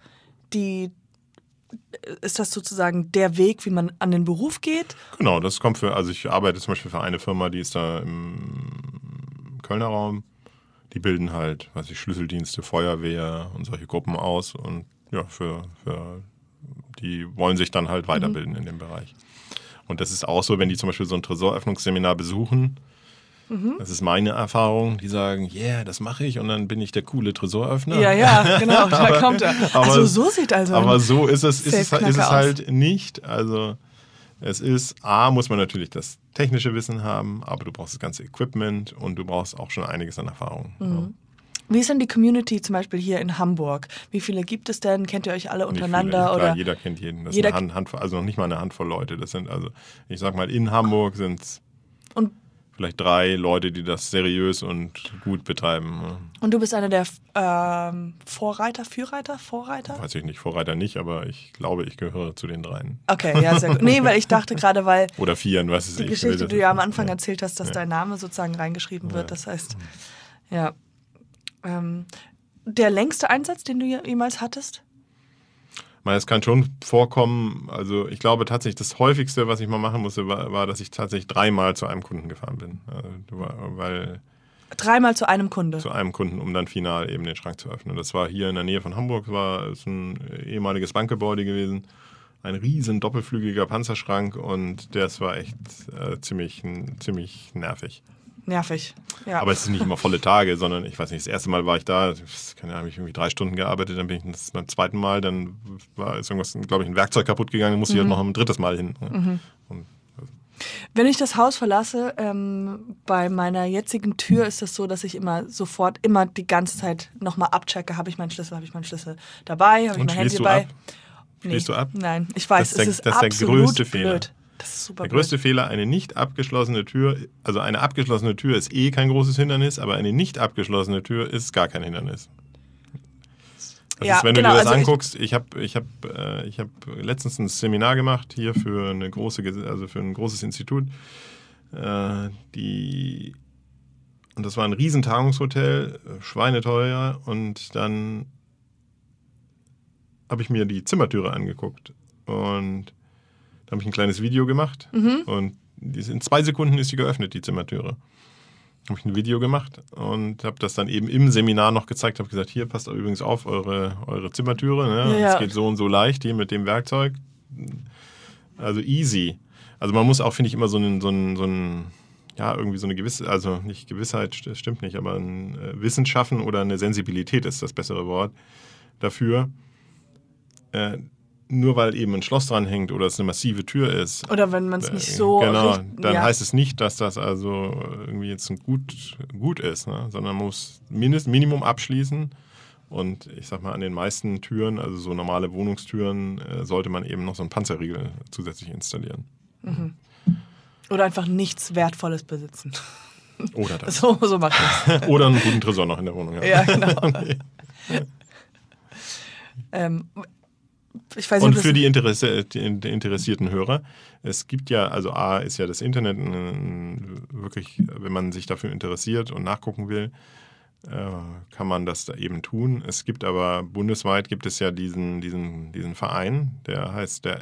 ist das sozusagen der Weg, wie man an den Beruf geht? Genau, das kommt also ich arbeite zum Beispiel für eine Firma, die ist da im Kölner Raum. Die bilden halt, Schlüsseldienste, Feuerwehr und solche Gruppen aus. Und ja, die wollen sich dann halt weiterbilden in dem Bereich. Und das ist auch so, wenn die zum Beispiel so ein Tresoröffnungsseminar besuchen, das ist meine Erfahrung, die sagen, das mache ich und dann bin ich der coole Tresoröffner. Ja, genau, da kommt er. Also so sieht aber so ist es halt nicht. Also es ist, muss man natürlich das technische Wissen haben, aber du brauchst das ganze Equipment und du brauchst auch schon einiges an Erfahrung. Ja. Wie ist denn die Community zum Beispiel hier in Hamburg? Wie viele gibt es denn? Kennt ihr euch alle untereinander? Klar, oder? Jeder kennt jeden. Das ist eine Handvoll, also noch nicht mal eine Handvoll Leute. Das sind also, ich sag mal, in Hamburg sind es vielleicht 3 Leute, die das seriös und gut betreiben. Und du bist einer der Vorreiter? Weiß ich nicht, Vorreiter nicht, aber ich glaube, ich gehöre zu den 3. Okay, ja, sehr gut. Nee, weil ich dachte gerade, weil... Oder 4, was ist die Geschichte, die du ja am Anfang erzählt hast, dass dein Name sozusagen reingeschrieben wird. Das heißt, ja... der längste Einsatz, den du jemals hattest? Es kann schon vorkommen, also ich glaube tatsächlich, das häufigste, was ich mal machen musste, war, dass ich tatsächlich 3-mal zu einem Kunden gefahren bin. Weil 3-mal zu einem Kunde? Zu einem Kunden, um dann final eben den Schrank zu öffnen. Das war hier in der Nähe von Hamburg, ist ein ehemaliges Bankgebäude gewesen. Ein riesen doppelflügeliger Panzerschrank und das war echt ziemlich nervig. Nervig, ja. Aber es sind nicht immer volle Tage, sondern ich weiß nicht, das erste Mal war ich da, habe ich irgendwie 3 Stunden gearbeitet, dann bin ich beim zweiten Mal, dann ist irgendwas, glaube ich, ein Werkzeug kaputt gegangen, musste ich halt noch ein drittes Mal hin. Und, Wenn ich das Haus verlasse, bei meiner jetzigen Tür ist es so, dass ich immer die ganze Zeit nochmal abchecke, habe ich meinen Schlüssel dabei, habe ich mein Handy dabei. Schließt du ab? Nein, ich weiß, das ist der absolut größte Fehler. blöd. Das ist super Der größte blöd. Fehler, eine nicht abgeschlossene Tür, also eine abgeschlossene Tür ist kein großes Hindernis, aber eine nicht abgeschlossene Tür ist gar kein Hindernis. Das ist, wenn du dir das anguckst, ich hab letztens ein Seminar gemacht hier für ein großes Institut, und das war ein riesen Tagungshotel, schweineteuer, und dann habe ich mir die Zimmertüre angeguckt und da habe ich ein kleines Video gemacht und in 2 Sekunden ist die geöffnet, die Zimmertüre. Habe ich ein Video gemacht und habe das dann eben im Seminar noch gezeigt, habe gesagt, hier, passt übrigens auf eure Zimmertüre, ne? Ja. Es geht so und so leicht hier mit dem Werkzeug. Also easy. Also man muss auch, finde ich, immer so irgendwie so eine gewisse, also nicht Gewissheit, das stimmt nicht, aber ein Wissen schaffen oder eine Sensibilität ist das bessere Wort dafür. Nur weil eben ein Schloss dran hängt oder es eine massive Tür ist. Oder wenn man es nicht so... Genau, dann heißt es nicht, dass das also irgendwie jetzt gut ist, ne? Sondern man muss Minimum abschließen. Und ich sag mal, an den meisten Türen, also so normale Wohnungstüren, sollte man eben noch so einen Panzerriegel zusätzlich installieren. Mhm. Oder einfach nichts Wertvolles besitzen. Oder das. So macht das. Oder einen guten Tresor noch in der Wohnung haben. Ja, genau. Ich weiß nicht, und für die interessierten Hörer, es gibt ja, also A ist ja das Internet wirklich, wenn man sich dafür interessiert und nachgucken will, kann man das da eben tun. Es gibt aber bundesweit gibt es ja diesen Verein, der heißt der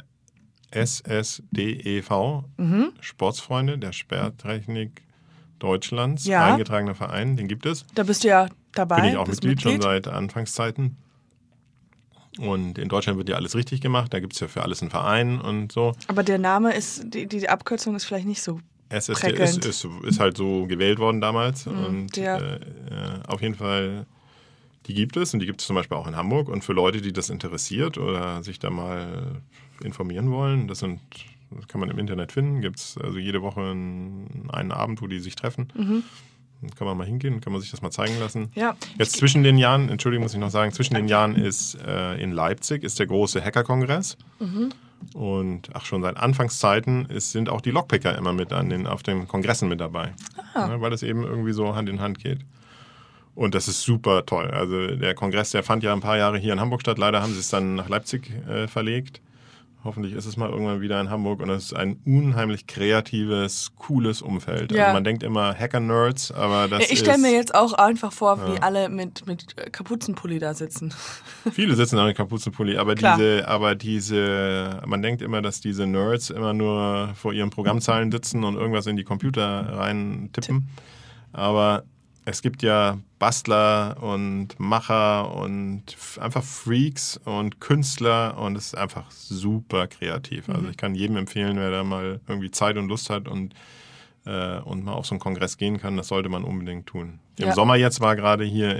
SSDEV, Sportsfreunde der Sperrtechnik Deutschlands, eingetragener Verein, den gibt es. Da bist du ja dabei. Bin ich auch Mitglied, schon seit Anfangszeiten. Und in Deutschland wird ja alles richtig gemacht, da gibt es ja für alles einen Verein und so. Aber der Name ist, die Abkürzung ist vielleicht nicht so SSD ist halt so gewählt worden damals. Und auf jeden Fall, die gibt es und die gibt es zum Beispiel auch in Hamburg. Und für Leute, die das interessiert oder sich da mal informieren wollen, das kann man im Internet finden, gibt es also jede Woche einen Abend, wo die sich treffen. Dann kann man mal hingehen, kann man sich das mal zeigen lassen. Ja. Jetzt zwischen den Jahren, Entschuldigung, muss ich noch sagen, zwischen den Jahren ist in Leipzig ist der große Hacker-Kongress. Und schon seit Anfangszeiten sind auch die Lockpicker immer mit auf den Kongressen mit dabei. Ja, weil das eben irgendwie so Hand in Hand geht. Und das ist super toll. Also der Kongress, der fand ja ein paar Jahre hier in Hamburg statt. Leider haben sie es dann nach Leipzig verlegt. Hoffentlich ist es mal irgendwann wieder in Hamburg und es ist ein unheimlich kreatives, cooles Umfeld. Ja. Also man denkt immer Hacker-Nerds, aber das ist... Ich stelle mir jetzt auch einfach vor, wie alle mit Kapuzenpulli da sitzen. Viele sitzen da mit Kapuzenpulli, aber man denkt immer, dass diese Nerds immer nur vor ihren Programmzeilen sitzen und irgendwas in die Computer rein tippen. Aber es gibt ja Bastler und Macher und einfach Freaks und Künstler und es ist einfach super kreativ. Also ich kann jedem empfehlen, wer da mal irgendwie Zeit und Lust hat und mal auf so einen Kongress gehen kann, das sollte man unbedingt tun. Im Sommer jetzt war gerade hier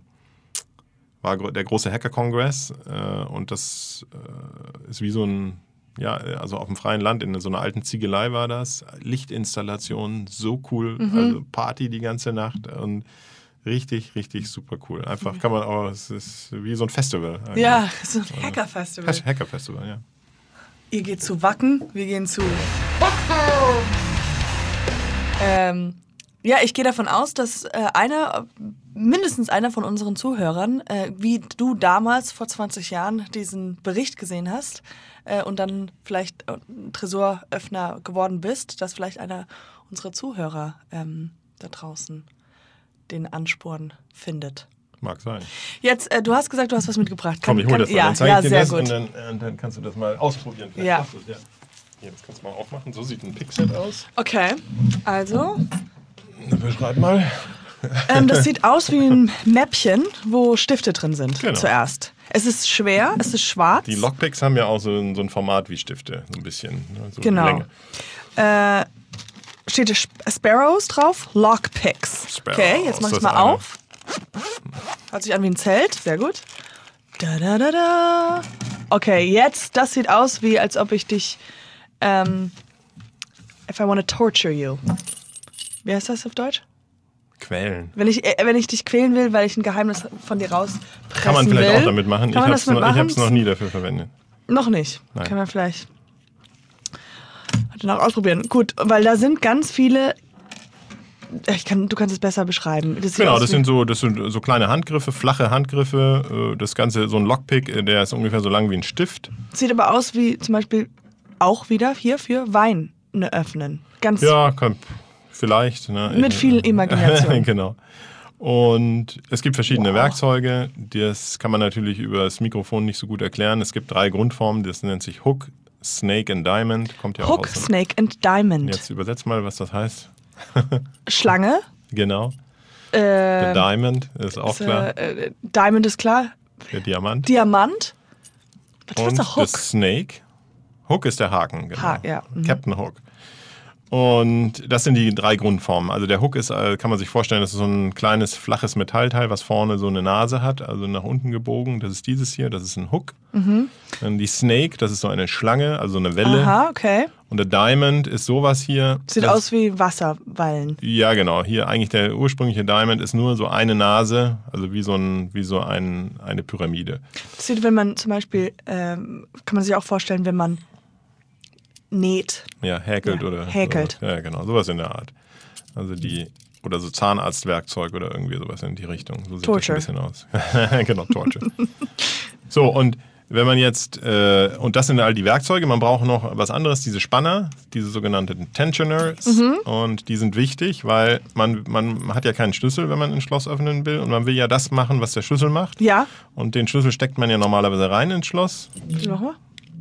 der große Hacker-Kongress und das ist wie so ein, also auf dem freien Land, in so einer alten Ziegelei war das. Lichtinstallation, so cool. Also Party die ganze Nacht und richtig, richtig super cool. Einfach kann man auch, es ist wie so ein Festival. Eigentlich. Ja, so ein Hacker-Festival. Hacker-Festival, ja. Ihr geht zu Wacken, wir gehen zu... ich gehe davon aus, dass mindestens einer von unseren Zuhörern, wie du damals vor 20 Jahren diesen Bericht gesehen hast und dann vielleicht Tresoröffner geworden bist, dass vielleicht einer unserer Zuhörer da draußen den Ansporn findet. Mag sein. Jetzt, du hast gesagt, du hast was mitgebracht. Komm, ich hol das mal. Ja, dann zeige ich dir sehr das gut. Und dann kannst du das mal ausprobieren. Ja. Hier, das kannst du mal aufmachen. So sieht ein Pickset aus. Okay, also... Beschreib mal. Das sieht aus wie ein Mäppchen, wo Stifte drin sind, genau. Zuerst. Es ist schwer, es ist schwarz. Die Lockpicks haben ja auch so ein Format wie Stifte, so ein bisschen. So genau. Länge. Steht Sparrows drauf, Lockpicks. Okay, jetzt mach ich mal auf. Hört sich an wie ein Zelt, sehr gut. Okay, jetzt, das sieht aus wie, als ob ich dich If I want to torture you. Wie heißt das auf Deutsch? Quälen. Wenn ich dich quälen will, weil ich ein Geheimnis von dir rauspressen will. Kann man vielleicht auch damit machen. Ich habe es noch nie dafür verwendet. Noch nicht. Nein. Kann man vielleicht heute noch ausprobieren. Gut, weil da sind ganz viele. Du kannst es besser beschreiben. Das sind so kleine Handgriffe, flache Handgriffe. Das Ganze, so ein Lockpick, der ist ungefähr so lang wie ein Stift. Sieht aber aus wie zum Beispiel auch wieder hier für Wein öffnen. Ganz vielleicht. Ne? Mit viel Imagination. Genau. Und es gibt verschiedene Werkzeuge. Das kann man natürlich über das Mikrofon nicht so gut erklären. Es gibt 3 Grundformen. Das nennt sich Hook, Snake and Diamond. Kommt ja Hook, auch aus. Snake and Diamond. Jetzt übersetzt mal, was das heißt. Schlange. Genau. Der Diamond ist auch klar. Diamond ist klar. Der Diamant. Was ist der Hook? Das Snake. Hook ist der Haken. Genau. Captain Hook. Und das sind die 3 Grundformen. Also der Hook ist, kann man sich vorstellen, das ist so ein kleines, flaches Metallteil, was vorne so eine Nase hat, also nach unten gebogen. Das ist dieses hier, das ist ein Hook. Dann die Snake, das ist so eine Schlange, also so eine Welle. Aha, okay. Und der Diamond ist sowas hier. Sieht aus wie Wasserwallen. Ja, genau. Hier eigentlich der ursprüngliche Diamond ist nur so eine Nase, also wie eine Pyramide. Das sieht, wenn man zum Beispiel, kann man sich auch vorstellen, wenn man näht. Ja, häkelt oder. Häkelt. Sowas. Ja, genau, sowas in der Art. Also oder so Zahnarztwerkzeug oder irgendwie sowas in die Richtung. So sieht Torture. das ein bisschen aus. Genau, Torture. So, und wenn man jetzt, und das sind all die Werkzeuge, man braucht noch was anderes, diese Spanner, diese sogenannten Tensioners. Und die sind wichtig, weil man hat ja keinen Schlüssel, wenn man ein Schloss öffnen will. Und man will ja das machen, was der Schlüssel macht. Ja. Und den Schlüssel steckt man ja normalerweise rein ins Schloss. Nochmal.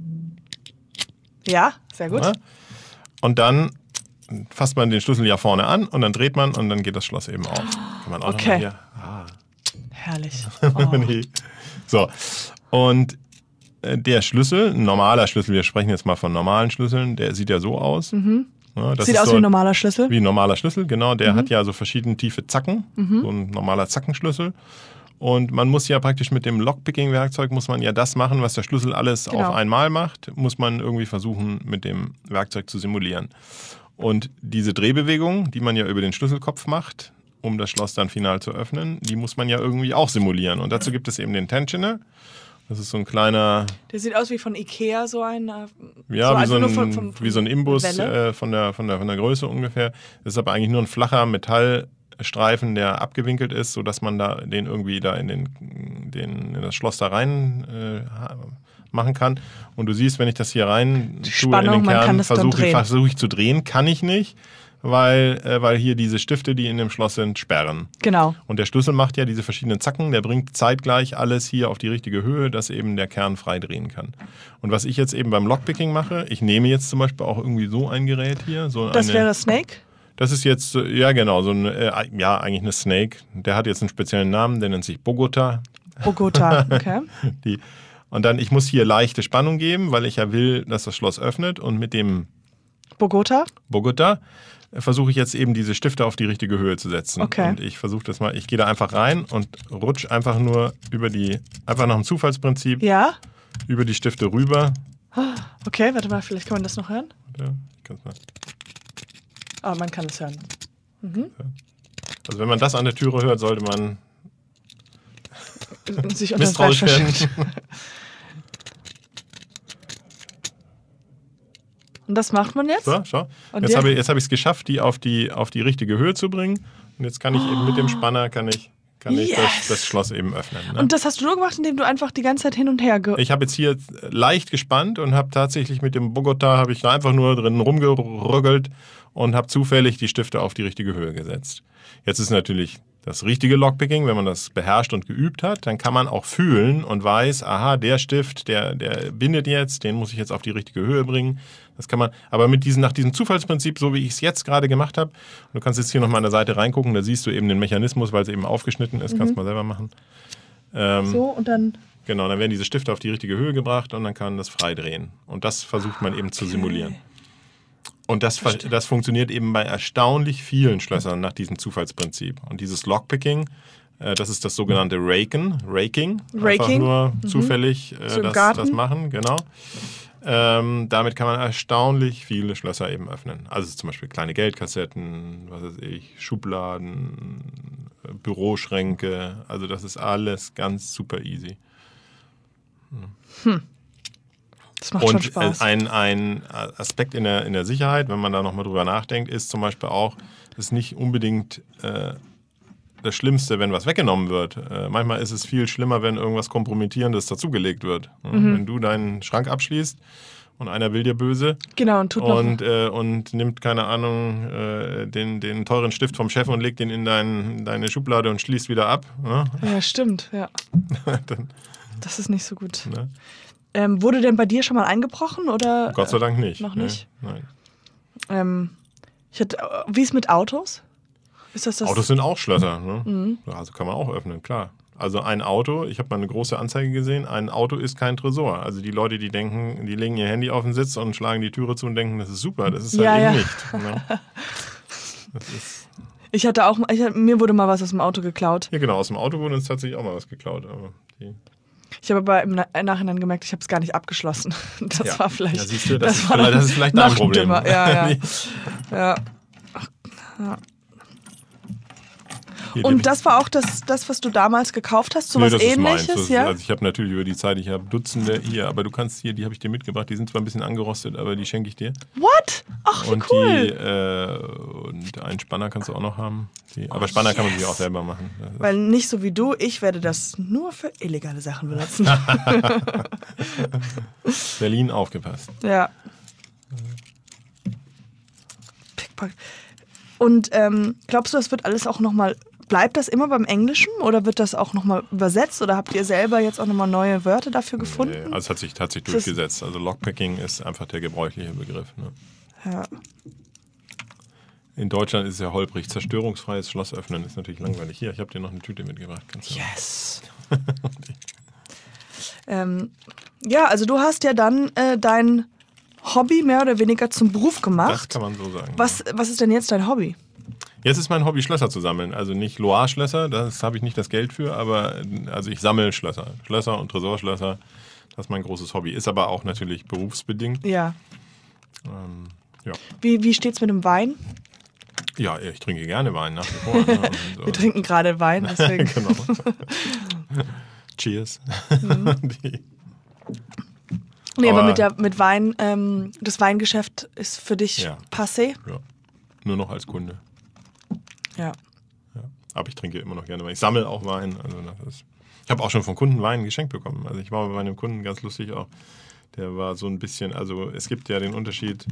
Ja, sehr gut. Ja. Und dann fasst man den Schlüssel ja vorne an und dann dreht man und dann geht das Schloss eben auf. Kann man auch noch mal hier. Herrlich. Nee. So. Und der Schlüssel, ein normaler Schlüssel, wir sprechen jetzt mal von normalen Schlüsseln, der sieht ja so aus. Ja, das sieht aus wie ein normaler Schlüssel? Wie ein normaler Schlüssel, genau. Der hat ja so verschiedene tiefe Zacken, so ein normaler Zackenschlüssel. Und man muss ja praktisch mit dem Lockpicking-Werkzeug muss man ja das machen, was der Schlüssel alles auf einmal macht, muss man irgendwie versuchen, mit dem Werkzeug zu simulieren. Und diese Drehbewegung, die man ja über den Schlüsselkopf macht, um das Schloss dann final zu öffnen, die muss man ja irgendwie auch simulieren. Und dazu gibt es eben den Tensioner. Das ist so ein kleiner... Der sieht aus wie von Ikea, so ein... Ja, so wie so ein Imbus von der Größe ungefähr. Das ist aber eigentlich nur ein flacher Metallstreifen, der abgewinkelt ist, sodass man da den irgendwie da in das Schloss da rein machen kann. Und du siehst, wenn ich das hier rein tue in den Kern, versuche ich zu drehen, kann ich nicht, weil hier diese Stifte, die in dem Schloss sind, sperren. Genau. Und der Schlüssel macht ja diese verschiedenen Zacken, der bringt zeitgleich alles hier auf die richtige Höhe, dass eben der Kern frei drehen kann. Und was ich jetzt eben beim Lockpicking mache, ich nehme jetzt zum Beispiel auch irgendwie so ein Gerät hier. Das wäre Snake? Das ist jetzt, ja genau, eigentlich eine Snake. Der hat jetzt einen speziellen Namen, der nennt sich Bogota. Bogota, okay. Und dann, ich muss hier leichte Spannung geben, weil ich ja will, dass das Schloss öffnet. Und mit dem Bogota versuche ich jetzt eben diese Stifte auf die richtige Höhe zu setzen. Okay. Und ich versuche das mal, ich gehe da einfach rein und rutsche einfach nur einfach nach dem Zufallsprinzip über die Stifte rüber. Okay, warte mal, vielleicht kann man das noch hören. Ja, ich kann es mal. Ah, man kann es hören. Also wenn man das an der Türe hört, sollte man sich misstrauisch werden. Und das macht man jetzt? So, schau. Jetzt habe ich es geschafft, die auf die richtige Höhe zu bringen. Und jetzt kann ich eben mit dem Spanner das Schloss eben öffnen. Ne? Und das hast du nur gemacht, indem du einfach die ganze Zeit hin und her... Ich habe jetzt hier leicht gespannt und habe tatsächlich mit dem Bogota habe ich da einfach nur drin rumgerüggelt und habe zufällig die Stifte auf die richtige Höhe gesetzt. Jetzt ist natürlich das richtige Lockpicking, wenn man das beherrscht und geübt hat, dann kann man auch fühlen und weiß, aha, der Stift, der bindet jetzt, den muss ich jetzt auf die richtige Höhe bringen. Das kann man, aber nach diesem Zufallsprinzip, so wie ich es jetzt gerade gemacht habe, du kannst jetzt hier nochmal an der Seite reingucken, da siehst du eben den Mechanismus, weil es eben aufgeschnitten ist, kannst du mal selber machen. So und dann... Genau, dann werden diese Stifte auf die richtige Höhe gebracht und dann kann man das frei drehen. Und das versucht man eben zu simulieren. Und das funktioniert eben bei erstaunlich vielen Schlössern nach diesem Zufallsprinzip. Und dieses Lockpicking, das ist das sogenannte Raking. Einfach nur zufällig das machen, genau. Damit kann man erstaunlich viele Schlösser eben öffnen. Also zum Beispiel kleine Geldkassetten, was weiß ich, Schubladen, Büroschränke. Also das ist alles ganz super easy. Das macht schon Und Spaß. ein Aspekt in der Sicherheit, wenn man da nochmal drüber nachdenkt, ist zum Beispiel auch, es ist nicht unbedingt das Schlimmste, wenn was weggenommen wird. Manchmal ist es viel schlimmer, wenn irgendwas Kompromittierendes dazugelegt wird. Wenn du deinen Schrank abschließt und einer will dir böse Genau, und tut noch. und nimmt, keine Ahnung, den teuren Stift vom Chef und legt ihn in deine Schublade und schließt wieder ab. Ne? Ja, stimmt, ja. Dann, Das ist nicht so gut. ne? Wurde denn bei dir schon mal eingebrochen oder? Gott sei Dank nicht. Noch nicht? Ne? Nein. Wie ist mit Autos? Ist das? Autos sind auch Schlösser. Ne? Ja, also kann man auch öffnen, klar. Also ein Auto, ich habe mal eine große Anzeige gesehen, ein Auto ist kein Tresor. Also die Leute, die denken, die legen ihr Handy auf den Sitz und schlagen die Türe zu und denken, das ist super. Das ist halt eben nicht. Ne? Das ist, Mir wurde mal was aus dem Auto geklaut. ja genau, aus dem Auto wurde uns tatsächlich auch mal was geklaut. Aber Ich habe aber im Nachhinein gemerkt, ich habe es gar nicht abgeschlossen. Das war vielleicht. Ja, siehst du, das war ist vielleicht dein noch Problem. dümmer. Ja. Ja. Und das war auch das, was du damals gekauft hast, so was das ist Ähnliches, meins. ja? Also ich habe natürlich über die Zeit, ich habe Dutzende hier, aber du kannst hier, die habe ich dir mitgebracht, die sind zwar ein bisschen angerostet, aber die schenke ich dir. What? Ach, wie Und cool. Und einen Spanner kannst du auch noch haben. Aber Spanner kann man sich auch selber machen. Weil nicht so wie du, ich werde das nur für illegale Sachen benutzen. Berlin, aufgepasst. Ja. Pickpocket. Und glaubst du, das wird alles auch nochmal, bleibt das immer beim Englischen oder wird das auch nochmal übersetzt oder habt ihr selber jetzt auch nochmal neue Wörter dafür gefunden? Nee, also es hat sich durchgesetzt. Also Lockpicking ist einfach der gebräuchliche Begriff. Ne? Ja. In Deutschland ist es ja holprig. Zerstörungsfreies Schloss öffnen ist natürlich langweilig. Hier, ich habe dir noch eine Tüte mitgebracht. Kannst du Yes. Ja, also du hast ja dann dein Hobby mehr oder weniger zum Beruf gemacht. Das kann man so sagen. Was ist denn jetzt dein Hobby? Jetzt ist mein Hobby, Schlösser zu sammeln. Also nicht Loire-Schlösser, das habe ich nicht das Geld für, aber also ich sammle Schlösser. Schlösser und Tresorschlösser, das ist mein großes Hobby. Ist aber auch natürlich berufsbedingt. Ja. Ja. Wie steht's mit dem Wein? Ja, ich trinke gerne Wein nach wie vor. Ne? Und, Wir trinken gerade Wein, deswegen. genau. Cheers. Nee, aber Aber- mit Wein, das Weingeschäft ist für dich Ja. passé? Ja. Nur noch als Kunde. Ja. Ja. Aber ich trinke immer noch gerne Wein. Ich sammle auch Wein. Also ich habe auch schon von Kunden Wein geschenkt bekommen. Also ich war bei einem Kunden ganz lustig auch. Der war so ein bisschen, also es gibt ja den Unterschied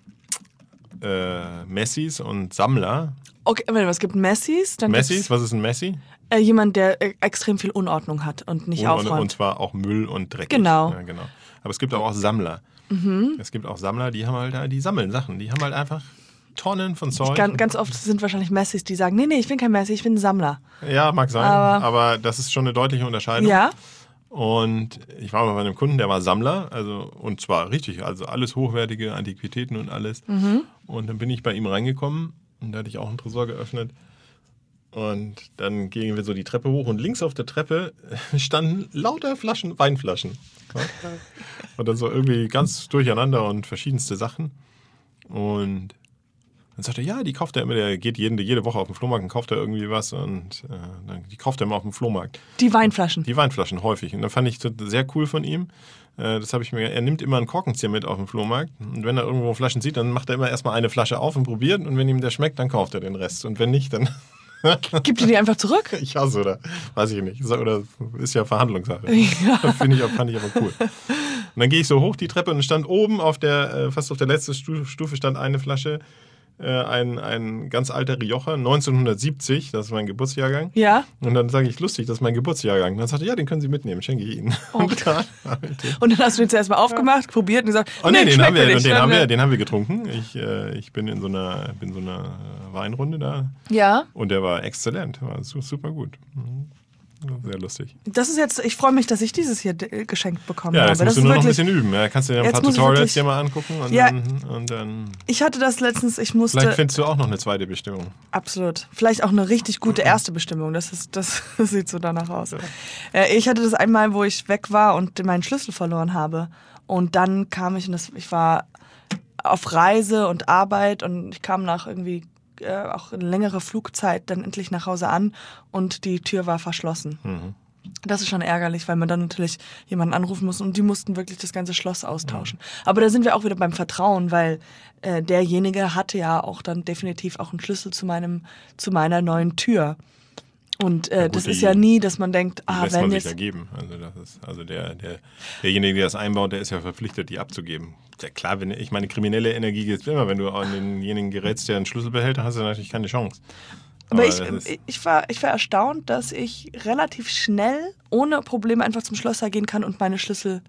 Messis und Sammler. Okay, warte mal, es gibt Messis, dann Messis, was ist ein Messi? jemand, der extrem viel Unordnung hat und nicht aufräumt. Und zwar auch Müll und Dreck. Genau. Ja, genau. Aber es gibt auch Sammler. Es gibt auch Sammler, die haben halt, die sammeln Sachen. Die haben halt einfach Tonnen von Zeug. Ganz oft sind wahrscheinlich Messis, die sagen, nee, ich bin kein Messi, ich bin ein Sammler. Ja, mag sein. Aber das ist schon eine deutliche Unterscheidung. Ja? Und ich war mal bei einem Kunden, der war Sammler, also und zwar richtig, also alles hochwertige Antiquitäten und alles. Und dann bin ich bei ihm reingekommen und da hatte ich auch einen Tresor geöffnet. Und dann gingen wir so die Treppe hoch und links auf der Treppe standen lauter Weinflaschen. Ja? Und dann so irgendwie ganz durcheinander und verschiedenste Sachen. Und dann sagte er, ja, die kauft er immer, der geht jede Woche auf den Flohmarkt und kauft da irgendwie was und die kauft er immer auf dem Flohmarkt. Die Weinflaschen. Die Weinflaschen häufig. Und dann fand ich das sehr cool von ihm. Er nimmt immer einen Korkenzieher mit auf den Flohmarkt. Und wenn er irgendwo Flaschen sieht, dann macht er immer erstmal eine Flasche auf und probiert. Und wenn ihm der schmeckt, dann kauft er den Rest. Und wenn nicht, dann Gibt ihr die einfach zurück? ich hasse oder weiß ich nicht. Oder ist ja Verhandlungssache. Ja. Fand ich aber cool. Und dann gehe ich so hoch die Treppe und stand oben fast auf der letzten Stufe stand eine Flasche. Ein ganz alter Rioja, 1970, das ist mein Geburtsjahrgang. Ja. Und dann sage ich, lustig, das ist mein Geburtsjahrgang. Und dann sagte er, ja, den können Sie mitnehmen, schenke ich Ihnen. Oh. Und dann, Und dann hast du den zuerst mal aufgemacht, probiert und gesagt, oh nee, den schmeckt haben wir, mir nicht. den haben wir getrunken. Ich bin in so einer Weinrunde da. Ja. Und der war exzellent, war super gut. Sehr lustig. Das ist jetzt, ich freue mich, dass ich dieses hier geschenkt bekommen Ja, habe. jetzt musst du nur noch ein bisschen üben. Ja, kannst du dir ein Jetzt paar muss ich Tutorials wirklich- dir mal angucken und, Ja. und dann. Ich hatte das letztens, ich Vielleicht musste, findest du auch noch eine zweite Bestimmung. absolut, vielleicht auch eine richtig gute erste Bestimmung, das sieht so danach aus. Ich hatte das einmal, wo ich weg war und meinen Schlüssel verloren habe. Und dann kam ich, ich war auf Reise und Arbeit und ich kam nach irgendwie auch eine längere Flugzeit dann endlich nach Hause an und die Tür war verschlossen. Das ist schon ärgerlich, weil man dann natürlich jemanden anrufen muss und die mussten wirklich das ganze Schloss austauschen. Aber da sind wir auch wieder beim Vertrauen, weil derjenige hatte ja auch dann definitiv auch einen Schlüssel zu meiner neuen Tür. Und das ist ja nie, dass man denkt, lässt wenn man jetzt... sich ergeben. Also derjenige, der das einbaut, der ist ja verpflichtet, die abzugeben. Ja klar, ich meine, kriminelle Energie gibt es immer. Wenn du an denjenigen gerätst, der einen Schlüssel behält, dann hast du natürlich keine Chance. Aber ich war erstaunt, dass ich relativ schnell, ohne Probleme einfach zum Schlosser gehen kann und meine Schlüssel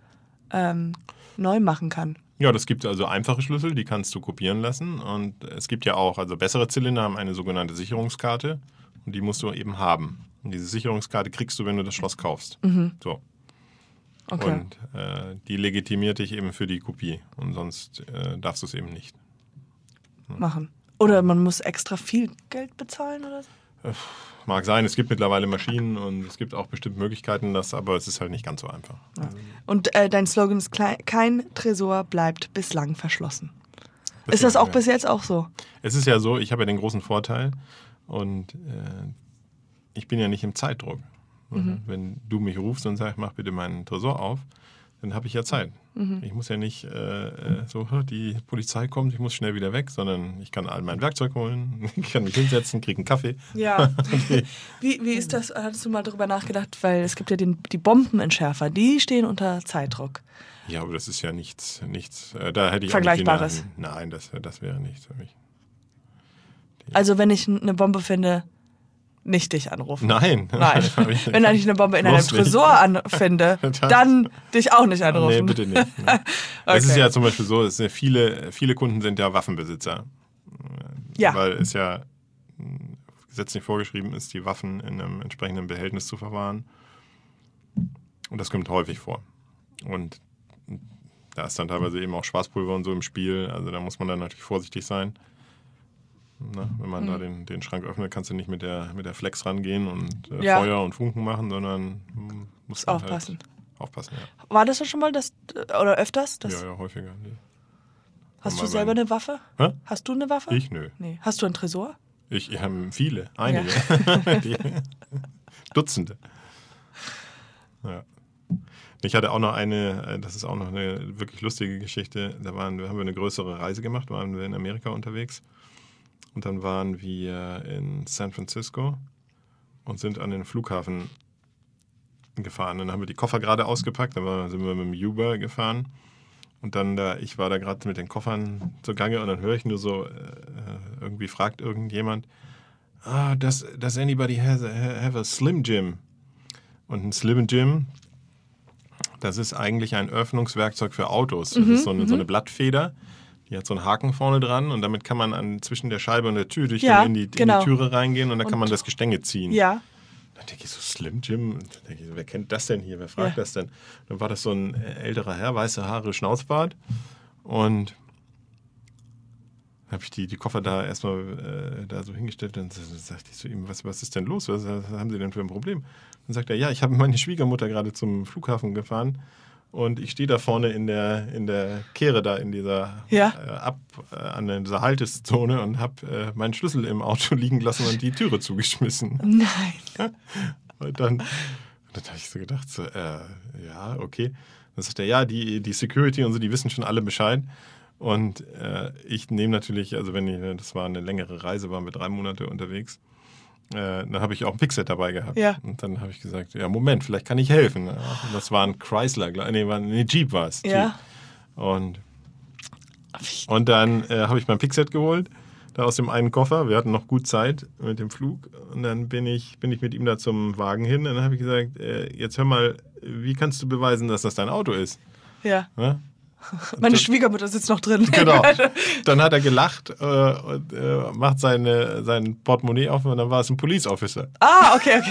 neu machen kann. Ja, das gibt also einfache Schlüssel, die kannst du kopieren lassen. Und es gibt ja auch, also bessere Zylinder haben eine sogenannte Sicherungskarte. Und die musst du eben haben. Und diese Sicherungskarte kriegst du, wenn du das Schloss kaufst. So. Okay. Und die legitimiert dich eben für die Kopie. Und sonst darfst du es eben nicht machen. Oder man muss extra viel Geld bezahlen oder so? Mag sein, es gibt mittlerweile Maschinen und es gibt auch bestimmt Möglichkeiten, aber es ist halt nicht ganz so einfach. Ja. Und dein Slogan ist, kein Tresor bleibt bislang verschlossen. Ist das auch bis jetzt auch so? Es ist ja so, ich habe ja den großen Vorteil und ich bin ja nicht im Zeitdruck. Wenn du mich rufst und sagst, mach bitte meinen Tresor auf, dann habe ich ja Zeit. Ich muss ja nicht die Polizei kommt, ich muss schnell wieder weg, sondern ich kann all mein Werkzeug holen, ich kann mich hinsetzen, kriege einen Kaffee. Ja. Wie ist das? Hattest du mal darüber nachgedacht? Weil es gibt ja die Bombenentschärfer, die stehen unter Zeitdruck. Ja, aber das ist ja nichts da hätte ich Vergleichbares. Nein, das wäre nichts für mich. Also wenn ich eine Bombe finde, nicht dich anrufen. Nein. Wenn ich eine Bombe in einem Tresor finde, dann dich auch nicht anrufen. Nee, bitte nicht. Nee. Okay. Es ist ja zum Beispiel so, viele Kunden sind ja Waffenbesitzer. Ja. Weil es ja gesetzlich vorgeschrieben ist, die Waffen in einem entsprechenden Behältnis zu verwahren. Und das kommt häufig vor. Und da ist dann teilweise eben auch Schwarzpulver und so im Spiel. Also da muss man dann natürlich vorsichtig sein. Na, wenn man da den Schrank öffnet, kannst du nicht mit der Flex rangehen und Feuer und Funken machen, sondern musst aufpassen. Halt aufpassen, ja. War das schon mal oder öfters? Ja, häufiger. Nee. Hast du selber eine Waffe? Hä? Hast du eine Waffe? Ich? Nö. Nee. Hast du einen Tresor? Ich habe viele, einige. Ja. Dutzende. Ja. Ich hatte auch noch das ist auch noch eine wirklich lustige Geschichte, haben wir eine größere Reise gemacht, waren wir in Amerika unterwegs. Und dann waren wir in San Francisco und sind an den Flughafen gefahren. Dann haben wir die Koffer gerade ausgepackt, dann sind wir mit dem Uber gefahren. Und dann ich war da gerade mit den Koffern zugange und dann höre ich nur so, irgendwie fragt irgendjemand, does anybody have a Slim Jim? Und ein Slim Jim, das ist eigentlich ein Öffnungswerkzeug für Autos. Das ist so eine Blattfeder. Die hat so einen Haken vorne dran und damit kann man zwischen der Scheibe und der Tür in die Türe reingehen und dann kann man das Gestänge ziehen. Ja. Dann denke ich so, Slim Jim? Dann denke ich so, wer kennt das denn hier? Wer fragt das denn? Dann war das so ein älterer Herr, weiße Haare, Schnauzbart. Und dann habe ich die Koffer da erstmal da so hingestellt und dann sagte ich zu ihm, was ist denn los? Was haben Sie denn für ein Problem? Dann sagt er, ja, ich habe meine Schwiegermutter gerade zum Flughafen gefahren. Und ich stehe da vorne in der Kehre da in dieser an dieser Halteszone und habe meinen Schlüssel im Auto liegen lassen und die Türe zugeschmissen. Nein. Und dann habe ich so gedacht, ja, okay. Dann sagt er, ja, die Security und so, die wissen schon alle Bescheid. Und ich nehme natürlich, also das war eine längere Reise, waren wir 3 Monate unterwegs. Dann habe ich auch ein Pixet dabei gehabt. Ja. Und dann habe ich gesagt, ja, Moment, vielleicht kann ich helfen. Und das war ein Chrysler, Jeep war es. Ja. Und dann habe ich mein Pixet geholt, da aus dem einen Koffer. Wir hatten noch gut Zeit mit dem Flug. Und dann bin ich mit ihm da zum Wagen hin. Und dann habe ich gesagt, jetzt hör mal, wie kannst du beweisen, dass das dein Auto ist? Ja. Meine Schwiegermutter sitzt noch drin. Genau. Dann hat er gelacht und macht sein Portemonnaie auf und dann war es ein Police Officer. Ah, okay.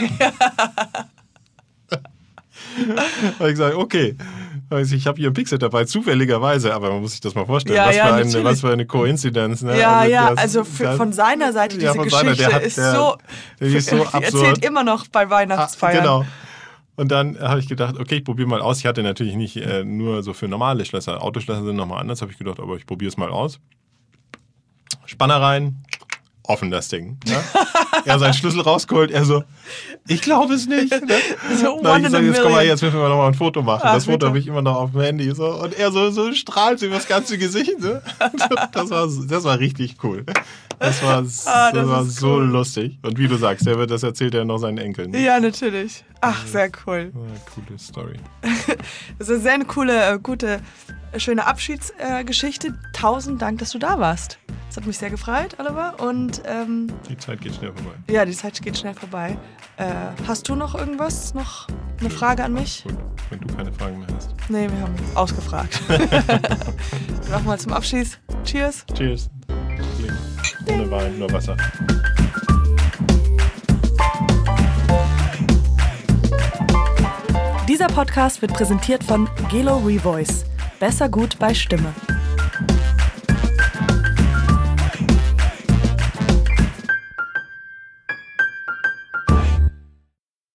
Da habe ich gesagt, okay. Ich habe hier ein Pixel dabei, zufälligerweise, aber man muss sich das mal vorstellen. Was für eine Koinzidenz. Ne? Von seiner Seite, diese Geschichte ist so absurd. erzählt immer noch bei Weihnachtsfeiern. Genau. Und dann habe ich gedacht, okay, ich probiere mal aus. Ich hatte natürlich nicht nur so für normale Schlösser. Autoschlösser sind nochmal anders, habe ich gedacht, aber ich probiere es mal aus. Spanner rein, offen das Ding. Ja? Er seinen Schlüssel rausgeholt, er so, ich glaube es nicht. Ne? So Dann habe ich gesagt, jetzt komm mal, jetzt müssen wir nochmal ein Foto machen. Ach, das Foto bitte. habe ich immer noch auf dem Handy. So. Und er so strahlt über das ganze Gesicht. So. Das war richtig cool. Das war ist so cool. lustig. Und wie du sagst, das erzählt er noch seinen Enkeln. Ne? Ja, natürlich. Ach, sehr cool. War eine coole Story. Das ist eine sehr coole, gute, schöne Abschiedsgeschichte. 1000 Dank, dass du da warst. Das hat mich sehr gefreut, Oliver. Und Die Zeit geht schnell vorbei. ja, die Zeit geht schnell vorbei. Hast du noch irgendwas? Noch eine Frage an mich? Gut, wenn du keine Fragen mehr hast. Nee, wir haben ausgefragt. Nochmal zum Abschluss. Cheers. Cheers. Ohne Wein, nur Wasser. Dieser Podcast wird präsentiert von Gelo Revoice. Besser gut bei Stimme.